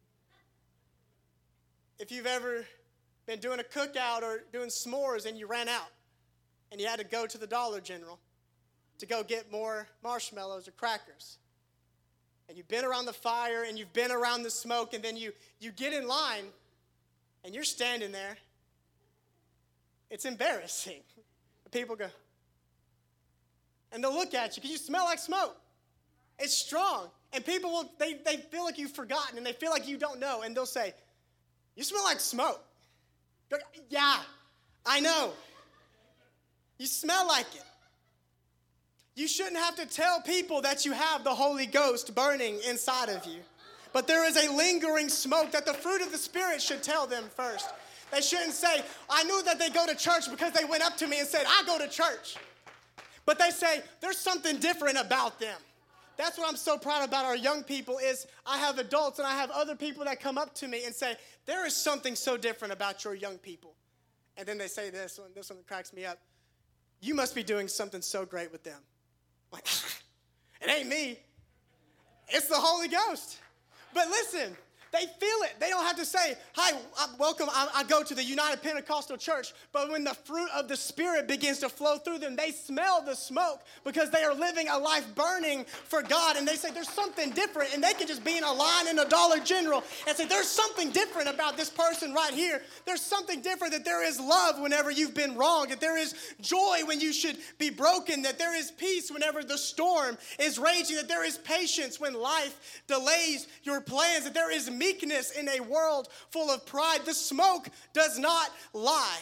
If you've ever been doing a cookout or doing s'mores and you ran out and you had to go to the Dollar General to go get more marshmallows or crackers, and you've been around the fire and you've been around the smoke, and then you get in line and you're standing there, it's embarrassing. People go, and they'll look at you because you smell like smoke. It's strong. And people they feel like you've forgotten and they feel like you don't know. And they'll say, you smell like smoke. You're like, yeah, I know. You smell like it. You shouldn't have to tell people that you have the Holy Ghost burning inside of you. But there is a lingering smoke that the fruit of the Spirit should tell them first. They shouldn't say, I knew that they go to church because they went up to me and said, I go to church. But they say, there's something different about them. That's what I'm so proud about our young people is I have adults and I have other people that come up to me and say, there is something so different about your young people. And then they say this one cracks me up. You must be doing something so great with them. Like, it ain't me. It's the Holy Ghost. But listen, they feel it. They don't have to say, hi, welcome, I go to the United Pentecostal Church. But when the fruit of the Spirit begins to flow through them, they smell the smoke because they are living a life burning for God. And they say, there's something different. And they can just be in a line in a Dollar General and say, there's something different about this person right here. There's something different, that there is love whenever you've been wronged, that there is joy when you should be broken, that there is peace whenever the storm is raging, that there is patience when life delays your plans, that there is meekness in a world full of pride. The smoke does not lie.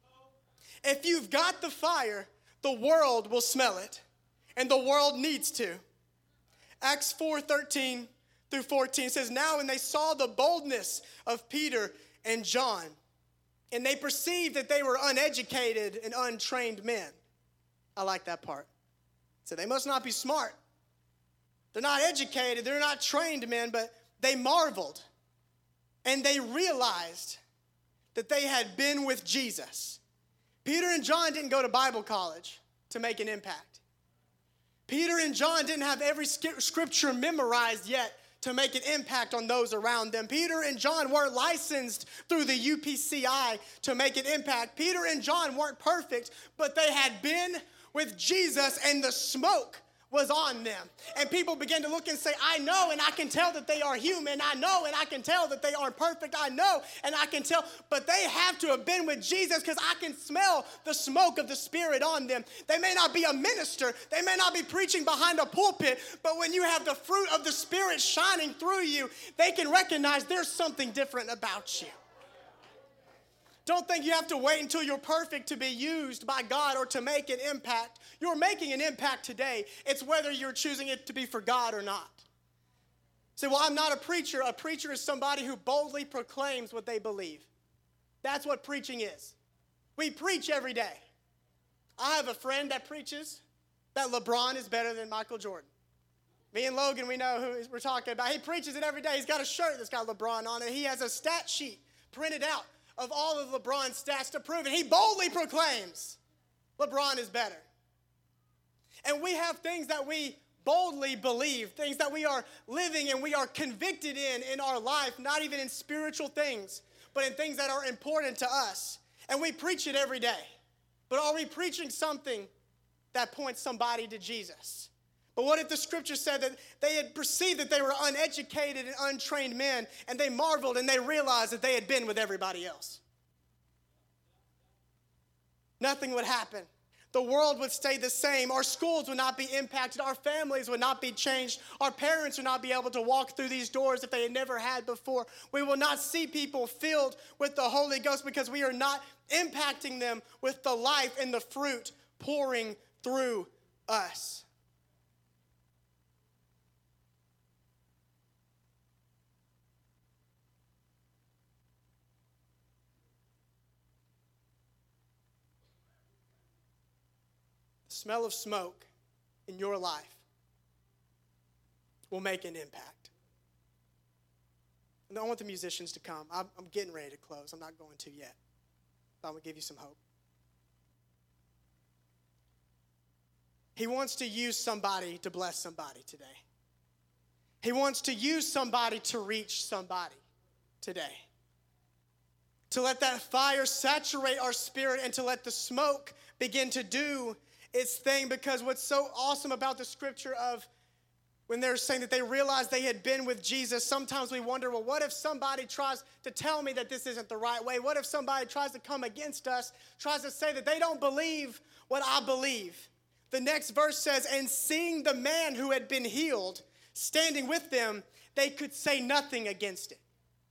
If you've got the fire, the world will smell it, and the world needs to. Acts 4:13 through 14 says, now when they saw the boldness of Peter and John, and they perceived that they were uneducated and untrained men. I like that part. So they must not be smart. They're not educated, they're not trained men, but they marveled. And they realized that they had been with Jesus. Peter and John didn't go to Bible college to make an impact. Peter and John didn't have every scripture memorized yet to make an impact on those around them. Peter and John weren't licensed through the UPCI to make an impact. Peter and John weren't perfect, but they had been with Jesus, and the smoke was on them. And people began to look and say, I know and I can tell that they are human. I know and I can tell that they aren't perfect. I know and I can tell, but they have to have been with Jesus because I can smell the smoke of the Spirit on them. They may not be a minister. They may not be preaching behind a pulpit, but when you have the fruit of the Spirit shining through you, they can recognize there's something different about you. Don't think you have to wait until you're perfect to be used by God or to make an impact. You're making an impact today. It's whether you're choosing it to be for God or not. Say, well, I'm not a preacher. A preacher is somebody who boldly proclaims what they believe. That's what preaching is. We preach every day. I have a friend that preaches that LeBron is better than Michael Jordan. Me and Logan, we know who we're talking about. He preaches it every day. He's got a shirt that's got LeBron on it. He has a stat sheet printed out of all of LeBron's stats to prove it. He boldly proclaims LeBron is better. And we have things that we boldly believe, things that we are living and we are convicted in our life, not even in spiritual things, but in things that are important to us. And we preach it every day. But are we preaching something that points somebody to Jesus? But what if the scripture said that they had perceived that they were uneducated and untrained men, and they marveled and they realized that they had been with everybody else? Nothing would happen. The world would stay the same. Our schools would not be impacted. Our families would not be changed. Our parents would not be able to walk through these doors if they had never had before. We will not see people filled with the Holy Ghost because we are not impacting them with the life and the fruit pouring through us. Smell of smoke in your life will make an impact. And I want the musicians to come. I'm getting ready to close. I'm not going to yet. But I'm going to give you some hope. He wants to use somebody to bless somebody today. He wants to use somebody to reach somebody today. To let that fire saturate our spirit and to let the smoke begin to do its thing, because what's so awesome about the scripture of when they're saying that they realized they had been with Jesus, sometimes we wonder, well, what if somebody tries to tell me that this isn't the right way? What if somebody tries to come against us, tries to say that they don't believe what I believe? The next verse says, and seeing the man who had been healed standing with them, they could say nothing against it.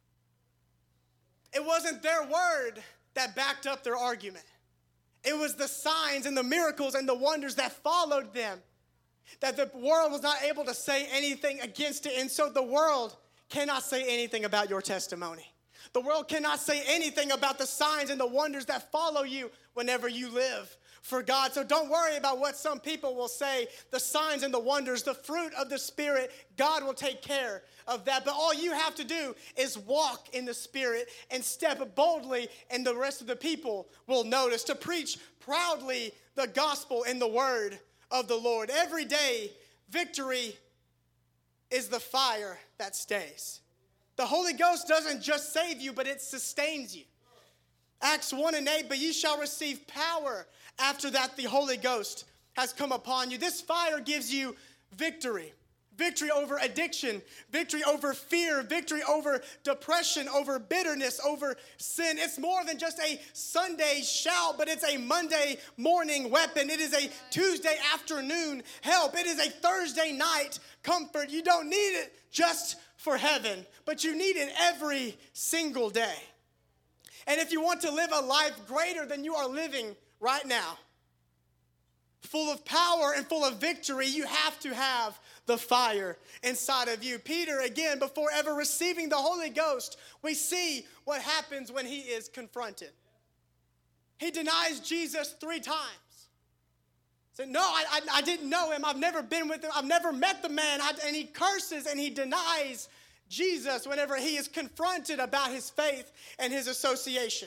It wasn't their word that backed up their argument. It was the signs and the miracles and the wonders that followed them that the world was not able to say anything against it. And so the world cannot say anything about your testimony. The world cannot say anything about the signs and the wonders that follow you whenever you live for God. So don't worry about what some people will say. The signs and the wonders, the fruit of the Spirit, God will take care of that. But all you have to do is walk in the Spirit and step boldly, and the rest of the people will notice. To preach proudly the gospel and the word of the Lord. Every day, victory is the fire that stays. The Holy Ghost doesn't just save you, but it sustains you. Acts 1:8, but ye shall receive power after that the Holy Ghost has come upon you. This fire gives you victory. Victory over addiction, victory over fear, victory over depression, over bitterness, over sin. It's more than just a Sunday shout, but it's a Monday morning weapon. It is a Tuesday afternoon help. It is a Thursday night comfort. You don't need it just for heaven, but you need it every single day. And if you want to live a life greater than you are living right now, full of power and full of victory, you have to have the fire inside of you. Peter, again, before ever receiving the Holy Ghost, we see what happens when he is confronted. He denies Jesus 3 times. Said, no, I didn't know him. I've never been with him. I've never met the man. And he curses and he denies Jesus whenever he is confronted about his faith and his association.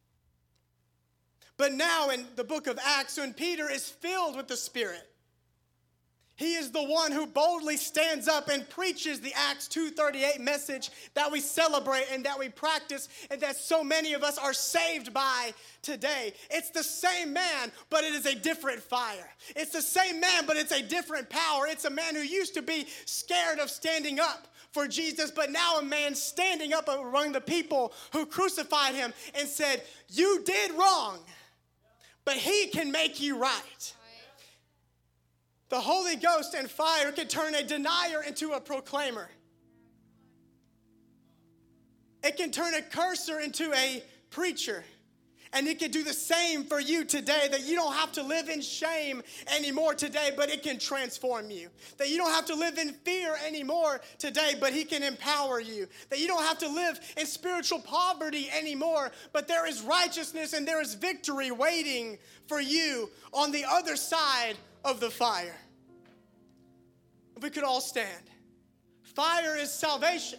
But now in the book of Acts, when Peter is filled with the Spirit, he is the one who boldly stands up and preaches the Acts 2:38 message that we celebrate and that we practice and that so many of us are saved by today. It's the same man, but it is a different fire. It's the same man, but it's a different power. It's a man who used to be scared of standing up for Jesus, but now a man standing up among the people who crucified him and said, you did wrong, but he can make you right. The Holy Ghost and fire can turn a denier into a proclaimer. It can turn a cursor into a preacher. And it can do the same for you today, that you don't have to live in shame anymore today, but it can transform you. That you don't have to live in fear anymore today, but he can empower you. That you don't have to live in spiritual poverty anymore, but there is righteousness and there is victory waiting for you on the other side of the fire. If we could all stand. Fire is salvation.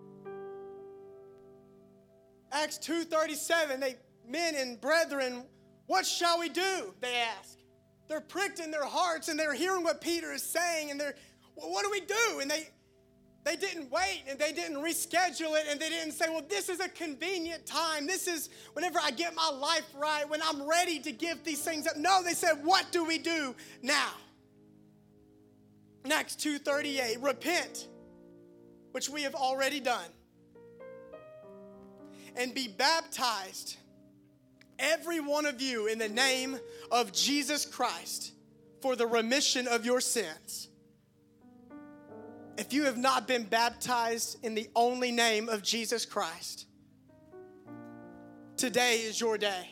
Acts 2:37, men and brethren, what shall we do? They ask. They're pricked in their hearts and they're hearing what Peter is saying and what do we do? And they didn't wait and they didn't reschedule it and they didn't say, well, this is a convenient time. This is whenever I get my life right, when I'm ready to give these things up. No, they said, what do we do now? In Acts 2:38, repent, which we have already done, and be baptized, every one of you, in the name of Jesus Christ for the remission of your sins. If you have not been baptized in the only name of Jesus Christ, today is your day.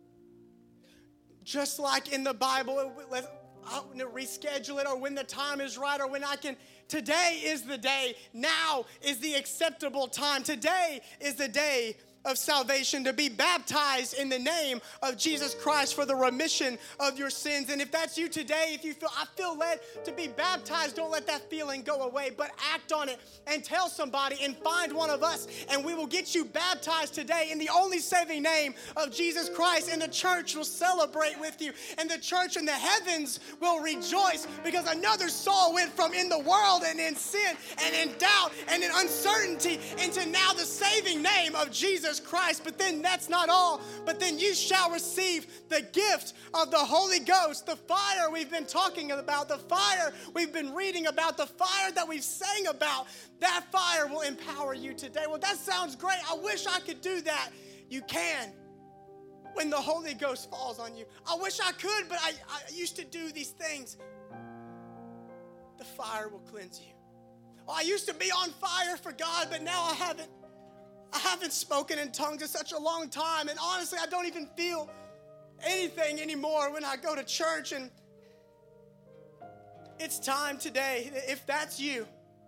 Just like in the Bible, I'm going to reschedule it, or when the time is right, or when I can. Today is the day. Now is the acceptable time. Today is the day of salvation, to be baptized in the name of Jesus Christ for the remission of your sins. And if that's you today, if you feel, I feel led to be baptized, don't let that feeling go away, but act on it and tell somebody and find one of us, and we will get you baptized today in the only saving name of Jesus Christ. And the church will celebrate with you, and the church and the heavens will rejoice, because another soul went from in the world and in sin and in doubt and in uncertainty into now the saving name of Jesus Christ. But then that's not all. But then you shall receive the gift of the Holy Ghost, the fire we've been talking about, the fire we've been reading about, the fire that we've sang about. That fire will empower you today. Well, that sounds great. I wish I could do that. You can when the Holy Ghost falls on you. I wish I could, but I used to do these things. The fire will cleanse you. Oh, I used to be on fire for God, but now I haven't spoken in tongues in such a long time, and honestly, I don't even feel anything anymore when I go to church. And It's time today, if that's you,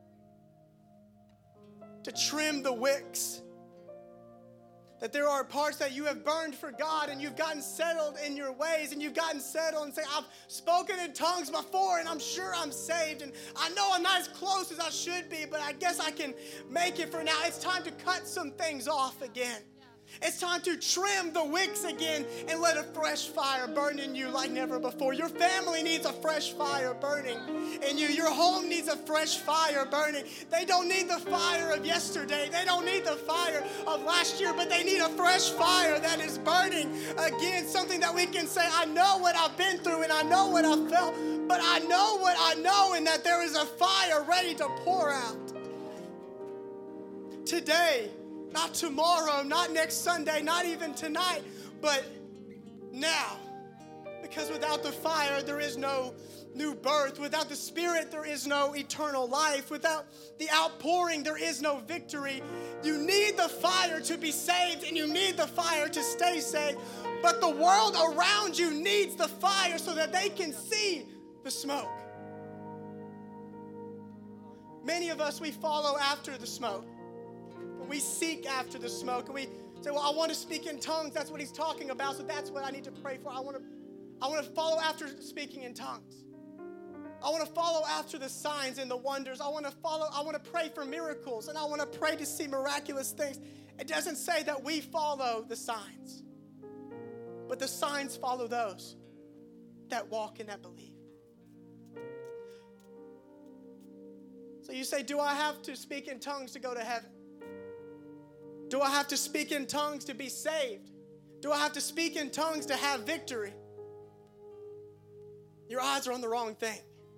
to trim the wicks. That there are parts that you have burned for God and you've gotten settled in your ways and you've gotten settled and say, I've spoken in tongues before and I'm sure I'm saved and I know I'm not as close as I should be, but I guess I can make it for now. It's time to cut some things off again. It's time to trim the wicks again and let a fresh fire burn in you like never before. Your family needs a fresh fire burning in you. Your home needs a fresh fire burning. They don't need the fire of yesterday. They don't need the fire of last year, but they need a fresh fire that is burning again. Something that we can say, I know what I've been through and I know what I've felt, but I know what I know, and that there is a fire ready to pour out. Today, not tomorrow, not next Sunday, not even tonight, but now. Because without the fire, there is no new birth. Without the Spirit, there is no eternal life. Without the outpouring, there is no victory. You need the fire to be saved, and you need the fire to stay saved. But the world around you needs the fire so that they can see the smoke. Many of us, we follow after the smoke. We seek after the smoke, and we say, well, I want to speak in tongues. That's what he's talking about, so that's what I need to pray for. I want to follow after speaking in tongues. I want to follow after the signs and the wonders. I want to pray for miracles, and I want to pray to see miraculous things. It doesn't say that we follow the signs, but the signs follow those that walk and that believe. So you say, do I have to speak in tongues to go to heaven? Do I have to speak in tongues to be saved? Do I have to speak in tongues to have victory? Your eyes are on the wrong thing.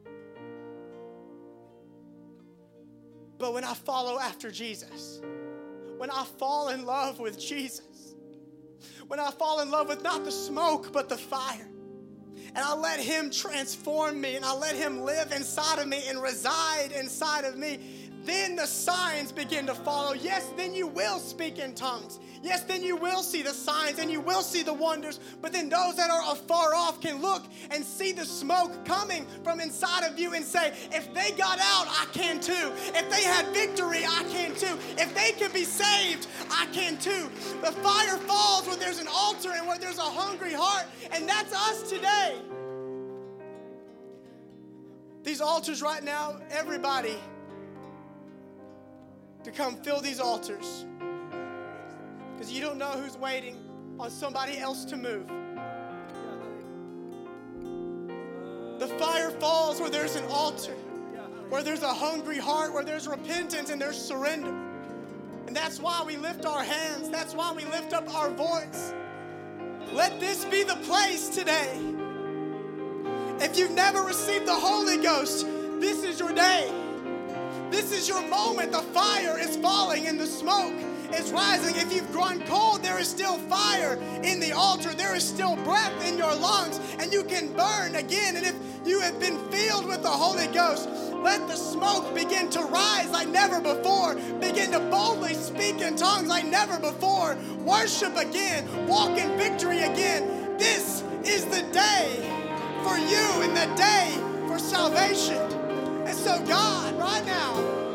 But when I follow after Jesus, when I fall in love with Jesus, when I fall in love with not the smoke but the fire, and I let him transform me, and I let him live inside of me and reside inside of me, then the signs begin to follow. Yes, then you will speak in tongues. Yes, then you will see the signs and you will see the wonders. But then those that are afar off can look and see the smoke coming from inside of you and say, if they got out, I can too. If they had victory, I can too. If they can be saved, I can too. The fire falls where there's an altar and where there's a hungry heart. And that's us today. These altars right now, everybody to come fill these altars, because you don't know who's waiting on somebody else to move. The fire falls where there's an altar, where there's a hungry heart, where there's repentance and there's surrender. And that's why we lift our hands. That's why we lift up our voice. Let this be the place today. If you've never received the Holy Ghost, this is your day. This is your moment. The fire is falling and the smoke is rising. If you've grown cold, there is still fire in the altar. There is still breath in your lungs, and you can burn again. And if you have been filled with the Holy Ghost, let the smoke begin to rise like never before. Begin to boldly speak in tongues like never before. Worship again. Walk in victory again. This is the day for you and the day for salvation. And so God, right now,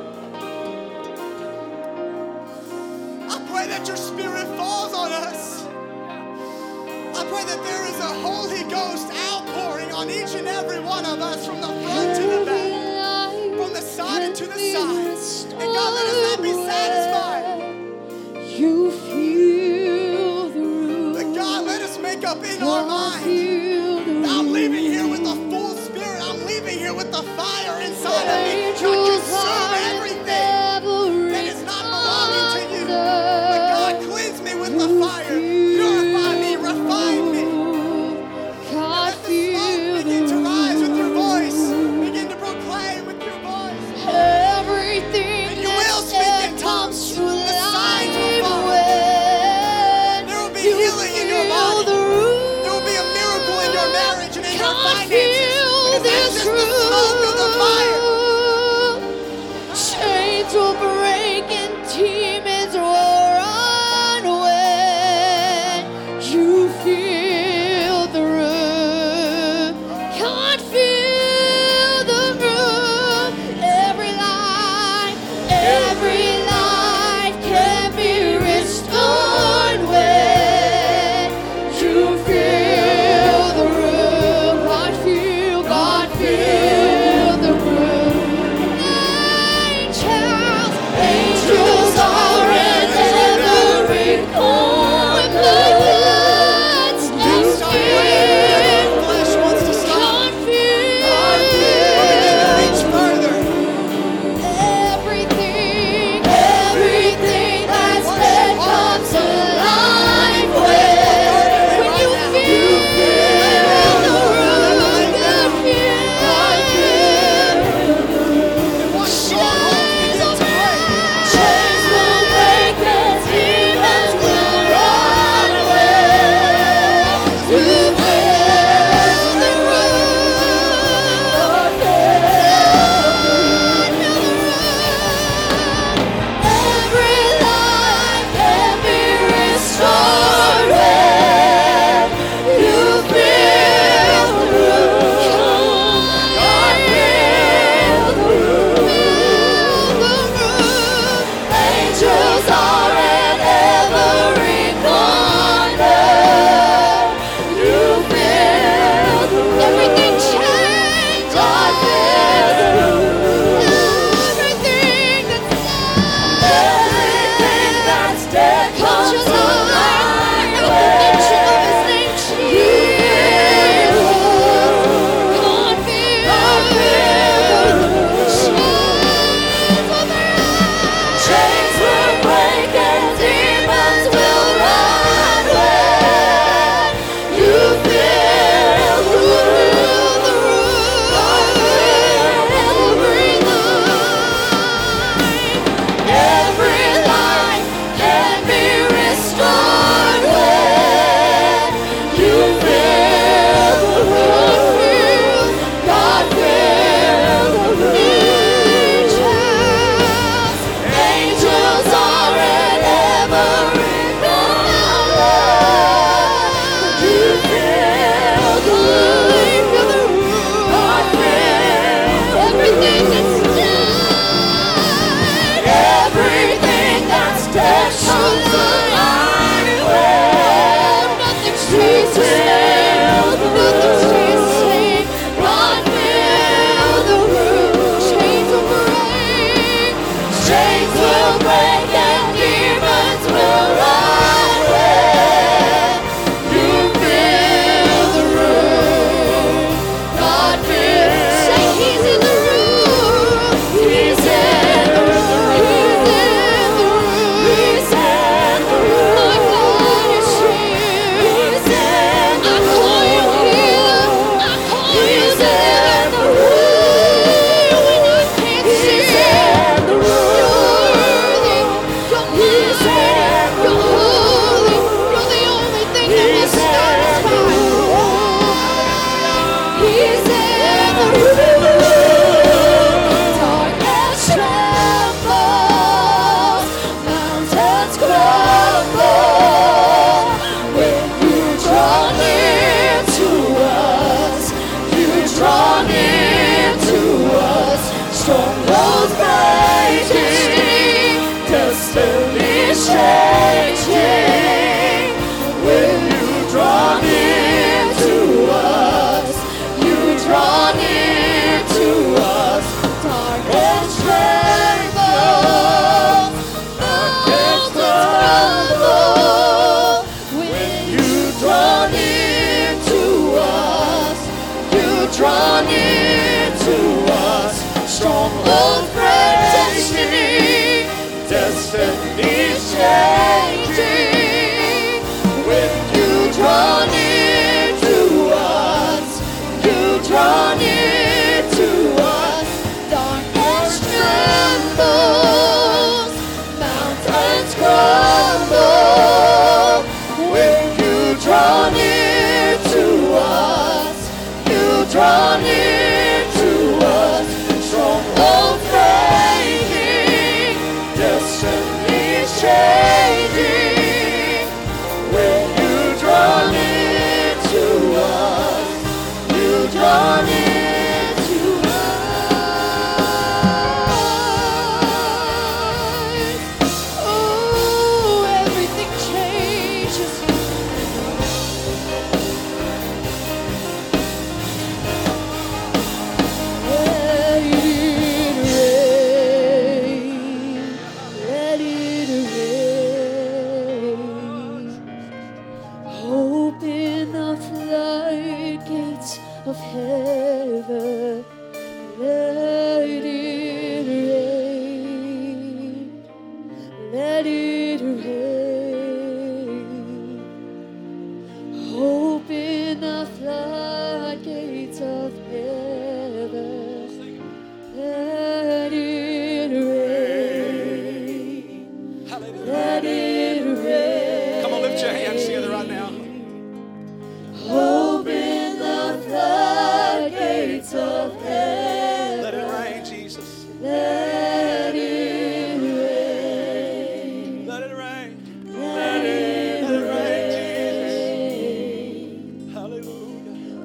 I pray that your Spirit falls on us. I pray that there is a Holy Ghost outpouring on each and every one of us, from the front to the back, from the side and to the side. And God, let us not be satisfied. You feel the room. But God, let us make up in our mind. I'm leaving here with a full spirit. I'm leaving here with the fire inside of me. God, consume everything that is not belonging to you. But God, cleanse me with the fire. Purify me, refine me. Let the smoke begin to rise with your voice. Begin to proclaim with your voice. Everything And you will speak in tongues. The signs will follow. There will be healing in your body. There will be a miracle in your marriage and in your finances. Because that's just the smoke of the fire. Chains will break and demons will run when you feel the room. God, feel the strongholds breaking, destiny's changing. When you draw near to us, you draw near to us. darkness trembles, mountains crumble. When you draw near to us, you draw near to us. Strongholds breaking, destiny's changing. When you draw near to us, you draw near to us. Oh, everything changes. Let it rain, let it rain. Open the floodgates of heaven. Let it rain, let it rain. Open the floodgates of heaven. Let it rain, let it rain. Come on, lift your hands together right now. Open the floodgates of heaven. Let it rain, Jesus. Let it rain. Let it rain. Let it Let it rain, rain. Jesus. Hallelujah.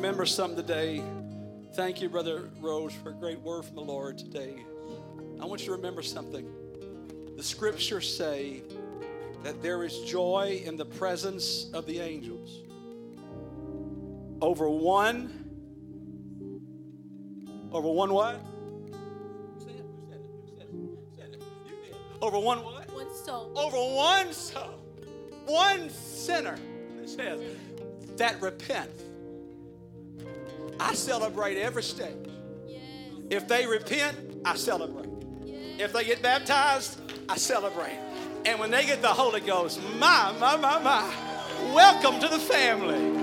remember something today. Thank you, Brother Rose, for a great word from the Lord today. I want you to remember something. The scriptures say that there is joy in the presence of the angels. Over one what? Who said it? You did. Over one what? One soul. Over one soul. One sinner, it says, that repents. I celebrate every stage. Yes. If they repent, I celebrate. Yes. If they get baptized, I celebrate. And when they get the Holy Ghost, my, welcome to the family.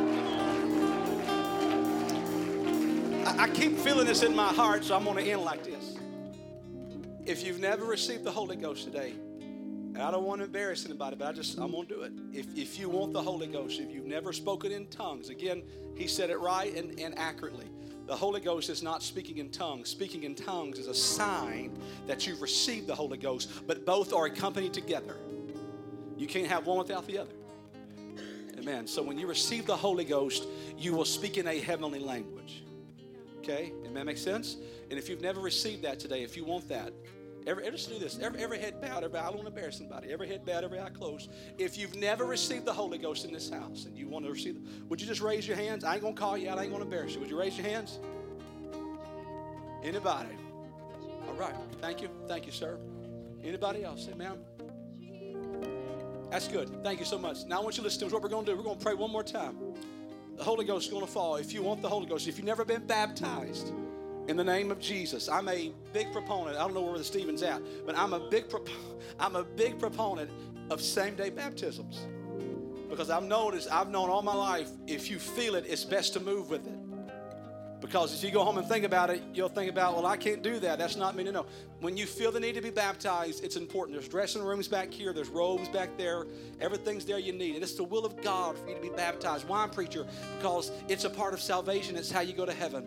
I keep feeling this in my heart, so I'm going to end like this. If you've never received the Holy Ghost today, and I don't want to embarrass anybody, but I'm going to do it. If you want the Holy Ghost, if you've never spoken in tongues, again, he said it right and accurately. The Holy Ghost is not speaking in tongues. Speaking in tongues is a sign that you've received the Holy Ghost, but both are accompanied together. You can't have one without the other. Amen. So when you receive the Holy Ghost, you will speak in a heavenly language. Okay? Does that make sense? And if you've never received that today, if you want that, just do this. Every head bowed, I don't want to embarrass anybody. Every head bowed, every eye closed. If you've never received the Holy Ghost in this house and you want to receive it, would you just raise your hands? I ain't going to call you out. I ain't going to embarrass you. Would you raise your hands? Anybody? All right. Thank you. Thank you, sir. Anybody else? Amen. That's good. Thank you so much. Now I want you to listen to what we're going to do. We're going to pray one more time. The Holy Ghost is going to fall. If you want the Holy Ghost, if you've never been baptized, in the name of Jesus. I'm a big proponent. I don't know where the Stephen's at, but I'm a big proponent of same-day baptisms. Because I've known all my life, if you feel it, it's best to move with it. Because if you go home and think about it, you'll think about, well, I can't do that. That's not me. No. When you feel the need to be baptized, it's important. There's dressing rooms back here. There's robes back there. Everything's there you need. And it's the will of God for you to be baptized. Why, preacher? Because it's a part of salvation. It's how you go to heaven.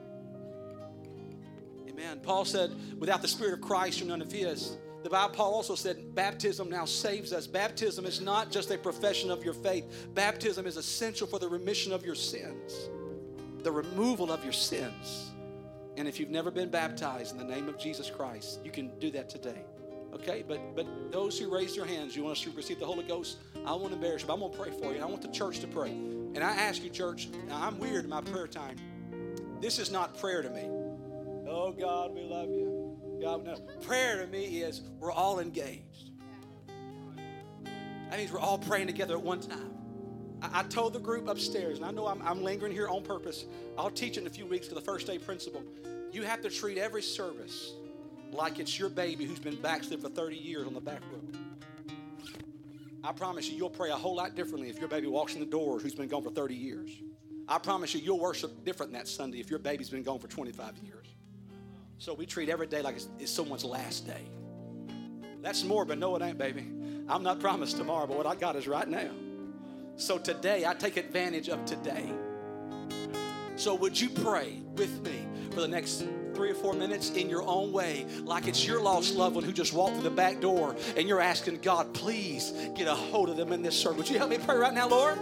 Amen. Paul said, without the Spirit of Christ, you're none of his. Paul also said, baptism now saves us. Baptism is not just a profession of your faith. Baptism is essential for the remission of your sins, the removal of your sins. And if you've never been baptized in the name of Jesus Christ, you can do that today. Okay? But those who raise their hands, you want us to receive the Holy Ghost, I won't embarrass you, but I'm going to pray for you. I want the church to pray. And I ask you, church, now I'm weird in my prayer time. This is not prayer to me. Oh, God, we love you. God, no. Prayer to me is we're all engaged. That means we're all praying together at one time. I told the group upstairs, and I know I'm lingering here on purpose. I'll teach it in a few weeks for the first day principle. You have to treat every service like it's your baby who's been backslid for 30 years on the back row. I promise you'll pray a whole lot differently if your baby walks in the door who's been gone for 30 years. I promise you'll worship different that Sunday if your baby's been gone for 25 years. So we treat every day like it's someone's last day. That's morbid. No, it ain't, baby. I'm not promised tomorrow, but what I got is right now. So today, I take advantage of today. So would you pray with me for the next 3 or 4 minutes in your own way, like it's your lost loved one who just walked through the back door and you're asking God, please get a hold of them in this service. Would you help me pray right now, Lord?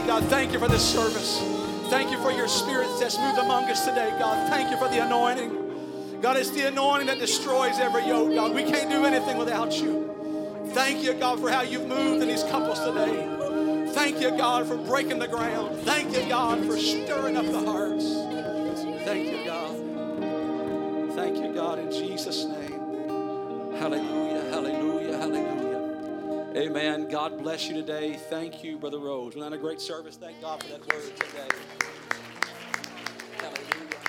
God, thank you for this service. Thank you for your spirit that's moved among us today, God. Thank you for the anointing. God, it's the anointing that destroys every yoke, God. We can't do anything without you. Thank you, God, for how you've moved in these couples today. Thank you, God, for breaking the ground. Thank you, God, for stirring up the hearts. Thank you, God. Thank you, God, in Jesus' name. Hallelujah, hallelujah, hallelujah. Amen. God bless you today. Thank you, Brother Rose. We're on a great service. Thank God for that word today. Hallelujah.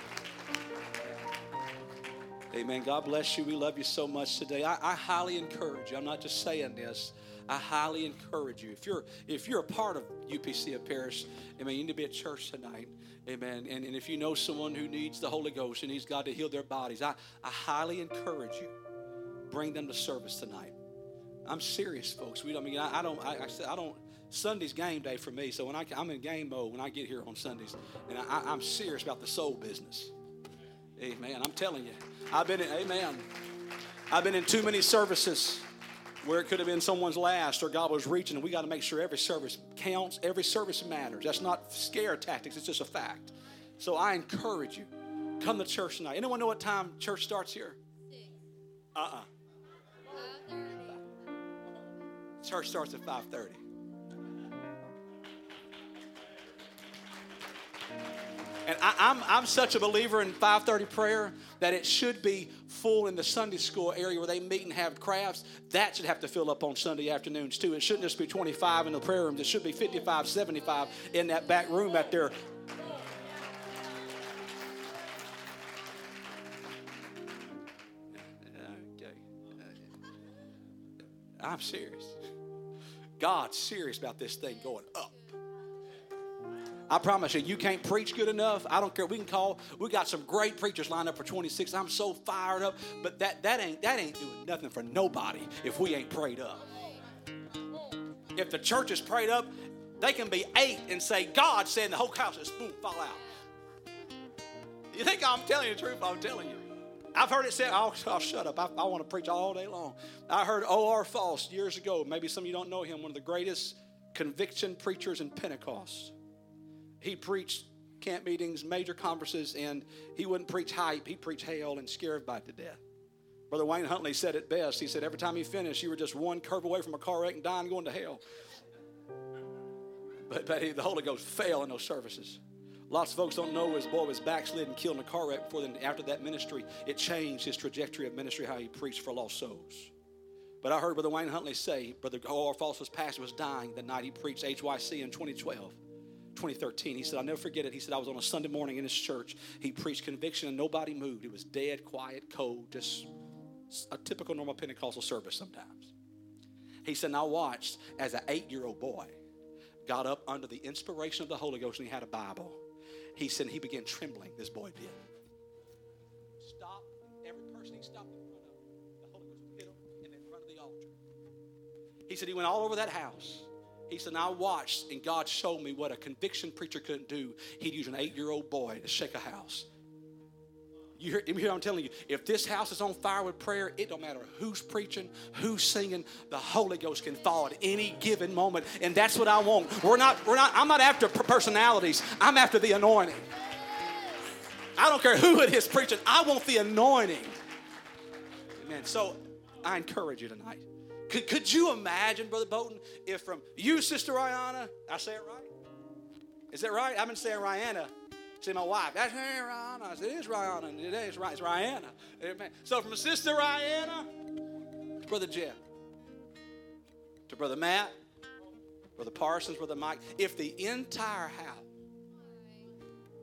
Amen. God bless you. We love you so much today. I highly encourage you. I'm not just saying this. I highly encourage you. If you're a part of UPC of Paris, amen, you need to be at church tonight. Amen. And if you know someone who needs the Holy Ghost and needs God to heal their bodies, I highly encourage you. Bring them to service tonight. I'm serious, folks. I don't. Sunday's game day for me. So when I'm in game mode when I get here on Sundays, and I'm serious about the soul business. Amen. I'm telling you, I've been in too many services where it could have been someone's last or God was reaching, and we got to make sure every service counts, every service matters. That's not scare tactics, it's just a fact. So I encourage you, come to church tonight. Anyone know what time church starts here? 6. Uh-uh. 5:30. Church starts at 5:30. And I'm such a believer in 5:30 prayer that it should be full in the Sunday school area where they meet and have crafts. That should have to fill up on Sunday afternoons too. It shouldn't just be 25 in the prayer rooms. It should be 55, 75 in that back room out there. Okay. I'm serious. God's serious about this thing going up. I promise you, you can't preach good enough. I don't care. We got some great preachers lined up for 26. I'm so fired up. But that ain't doing nothing for nobody if we ain't prayed up. If the church is prayed up, they can be 8 and say, God said, and the whole house is boom, fall out. You think I'm telling you the truth? I'm telling you. I've heard it said, I'll shut up. I want to preach all day long. I heard O.R. Faust years ago. Maybe some of you don't know him. One of the greatest conviction preachers in Pentecost. He preached camp meetings, major conferences, and he wouldn't preach hype. He preached hell and scare everybody to death. Brother Wayne Huntley said it best. He said, every time he finished, you were just one curve away from a car wreck and dying and going to hell. But the Holy Ghost fell in those services. Lots of folks don't know his boy was backslid and killed in a car wreck before then. After that ministry, it changed his trajectory of ministry, how he preached for lost souls. But I heard Brother Wayne Huntley say, Brother O.R. Faust's pastor was dying the night he preached HYC in 2013. He said, I'll never forget it. He said, I was on a Sunday morning in his church. He preached conviction and nobody moved. It was dead, quiet, cold, just a typical normal Pentecostal service sometimes. He said, and I watched as an 8-year-old boy got up under the inspiration of the Holy Ghost and he had a Bible. He said he began trembling, this boy did. Stop, every person he stopped in front of, the Holy Ghost hit him and in front of the altar. He said he went all over that house. He said, and I watched, and God showed me what a conviction preacher couldn't do. He'd use an 8-year-old boy to shake a house. You hear what I'm telling you? If this house is on fire with prayer, it don't matter who's preaching, who's singing, the Holy Ghost can fall at any given moment. And that's what I want. I'm not after personalities. I'm after the anointing. I don't care who it is preaching. I want the anointing. Amen. So I encourage you tonight. Could you imagine, Brother Bolton, if from you, Sister Rihanna, I say it right? Is that right? I've been saying Rihanna. See, my wife, that's Rihanna. I said, it is Rihanna. And it is right. It's Rihanna. Amen. So from Sister Rihanna to Brother Jeff, to Brother Matt, Brother Parsons, Brother Mike, if the entire house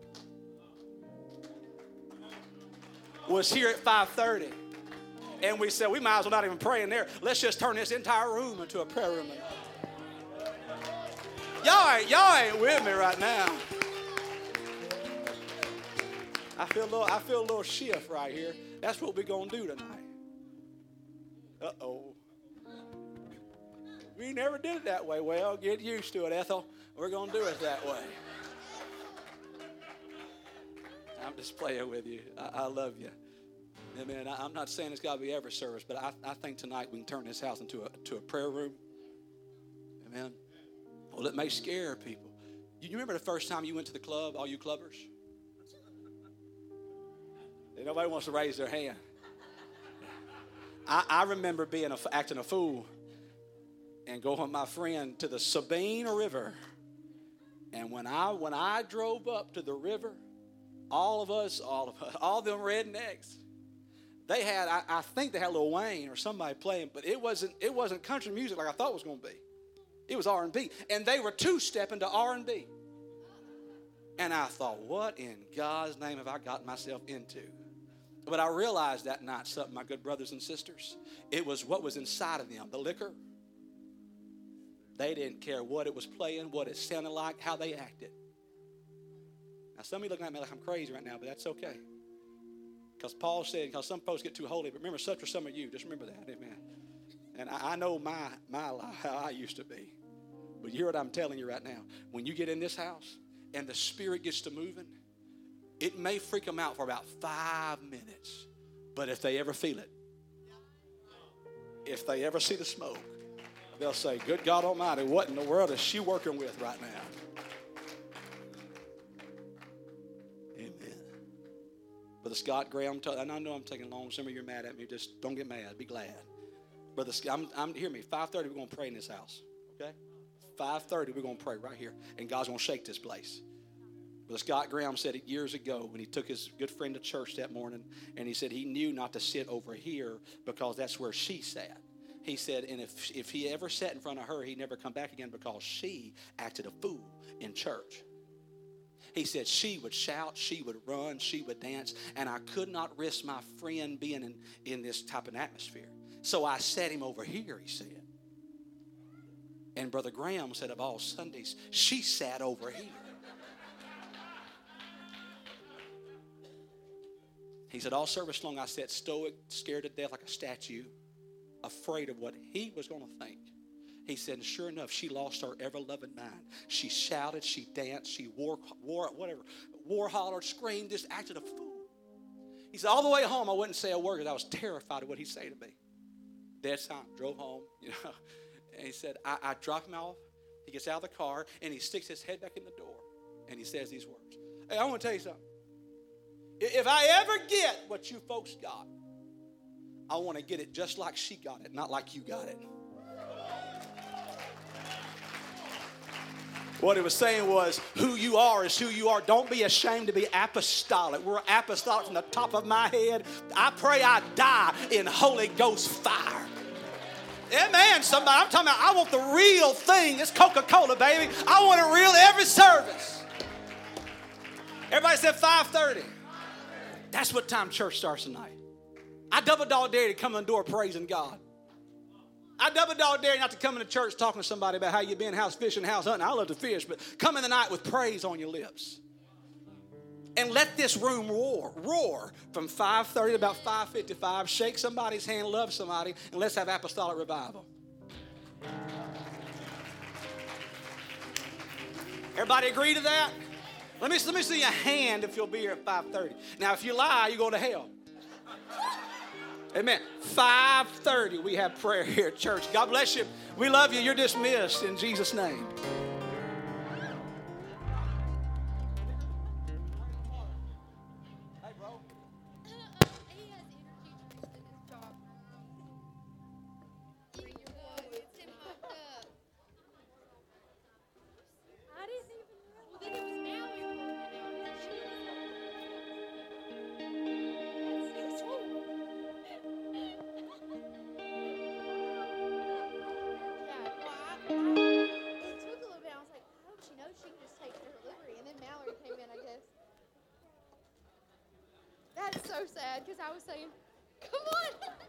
was here at 5:30, and we said, we might as well not even pray in there. Let's just turn this entire room into a prayer room. Y'all ain't with me right now. I feel a little shift right here. That's what we're going to do tonight. Uh-oh. We never did it that way. Well, get used to it, Ethel. We're going to do it that way. I'm just playing with you. I love you. Amen. I'm not saying it's got to be every service, but I think tonight we can turn this house into a prayer room. Amen. Well, it may scare people. You remember the first time you went to the club, all you clubbers? Nobody wants to raise their hand. I remember acting a fool and going with my friend to the Sabine River. And when I drove up to the river, all of them rednecks, they had, I think they had Lil Wayne or somebody playing, but it wasn't country music like I thought it was going to be. It was R&B. And they were two-stepping to R&B. And I thought, what in God's name have I gotten myself into? But I realized that night something, my good brothers and sisters. It was what was inside of them, the liquor. They didn't care what it was playing, what it sounded like, how they acted. Now, some of you looking at me like I'm crazy right now, but that's okay. Because Paul said, because some folks get too holy, but remember, such are some of you. Just remember that, amen. And I know my life, how I used to be. But you hear what I'm telling you right now. When you get in this house and the Spirit gets to moving, it may freak them out for about 5 minutes. But if they ever feel it, if they ever see the smoke, they'll say, good God Almighty, what in the world is she working with right now? Amen. Brother Scott Graham, and I know I'm taking long. Some of you are mad at me. Just don't get mad. Be glad. Brother Scott, hear me. 5:30, we're going to pray in this house. Okay? 5:30, we're going to pray right here. And God's going to shake this place. Brother Scott Graham said it years ago when he took his good friend to church that morning. And he said he knew not to sit over here because that's where she sat. He said, and if he ever sat in front of her, he'd never come back again because she acted a fool in church. He said she would shout, she would run, she would dance, and I could not risk my friend being in this type of atmosphere. So I sat him over here, he said. And Brother Graham said of all Sundays, she sat over here. He said, all service long I sat stoic, scared to death like a statue, afraid of what he was going to think. He said, and sure enough, she lost her ever-loving mind. She shouted, she danced, she war, hollered, screamed, just acted a fool. He said, all the way home, I wouldn't say a word because I was terrified of what he'd say to me. Dead silent, drove home, And he said, I drop him off. He gets out of the car, and he sticks his head back in the door, and he says these words. Hey, I want to tell you something. If I ever get what you folks got, I want to get it just like she got it, not like you got it. What he was saying was, who you are is who you are. Don't be ashamed to be apostolic. We're apostolic from the top of my head. I pray I die in Holy Ghost fire. Amen, somebody. I'm talking about, I want the real thing. It's Coca-Cola, baby. I want it real every service. Everybody said 5:30. That's what time church starts tonight. I double dog dare you to come in the door praising God. I double dog dare you not to come into church talking to somebody about how you've been house fishing, house hunting. I love to fish, but come in the night with praise on your lips. And let this room roar from 5:30 to about 5:55. Shake somebody's hand, love somebody, and let's have apostolic revival. Everybody agree to that? Let me see your hand if you'll be here at 5:30. Now, if you lie, you go to hell. Amen. 5:30, we have prayer here at church. God bless you. We love you. You're dismissed in Jesus' name. Hey, bro. He has energy drinks in his job. It's him hooked up. I didn't even know. Well, then it was now we were working out. That's so cool. Yeah, well, it took a little bit. I was like, I hope she knows she can just take her delivery. And then Mallory came in, I guess. That's so sad because I was saying, come on.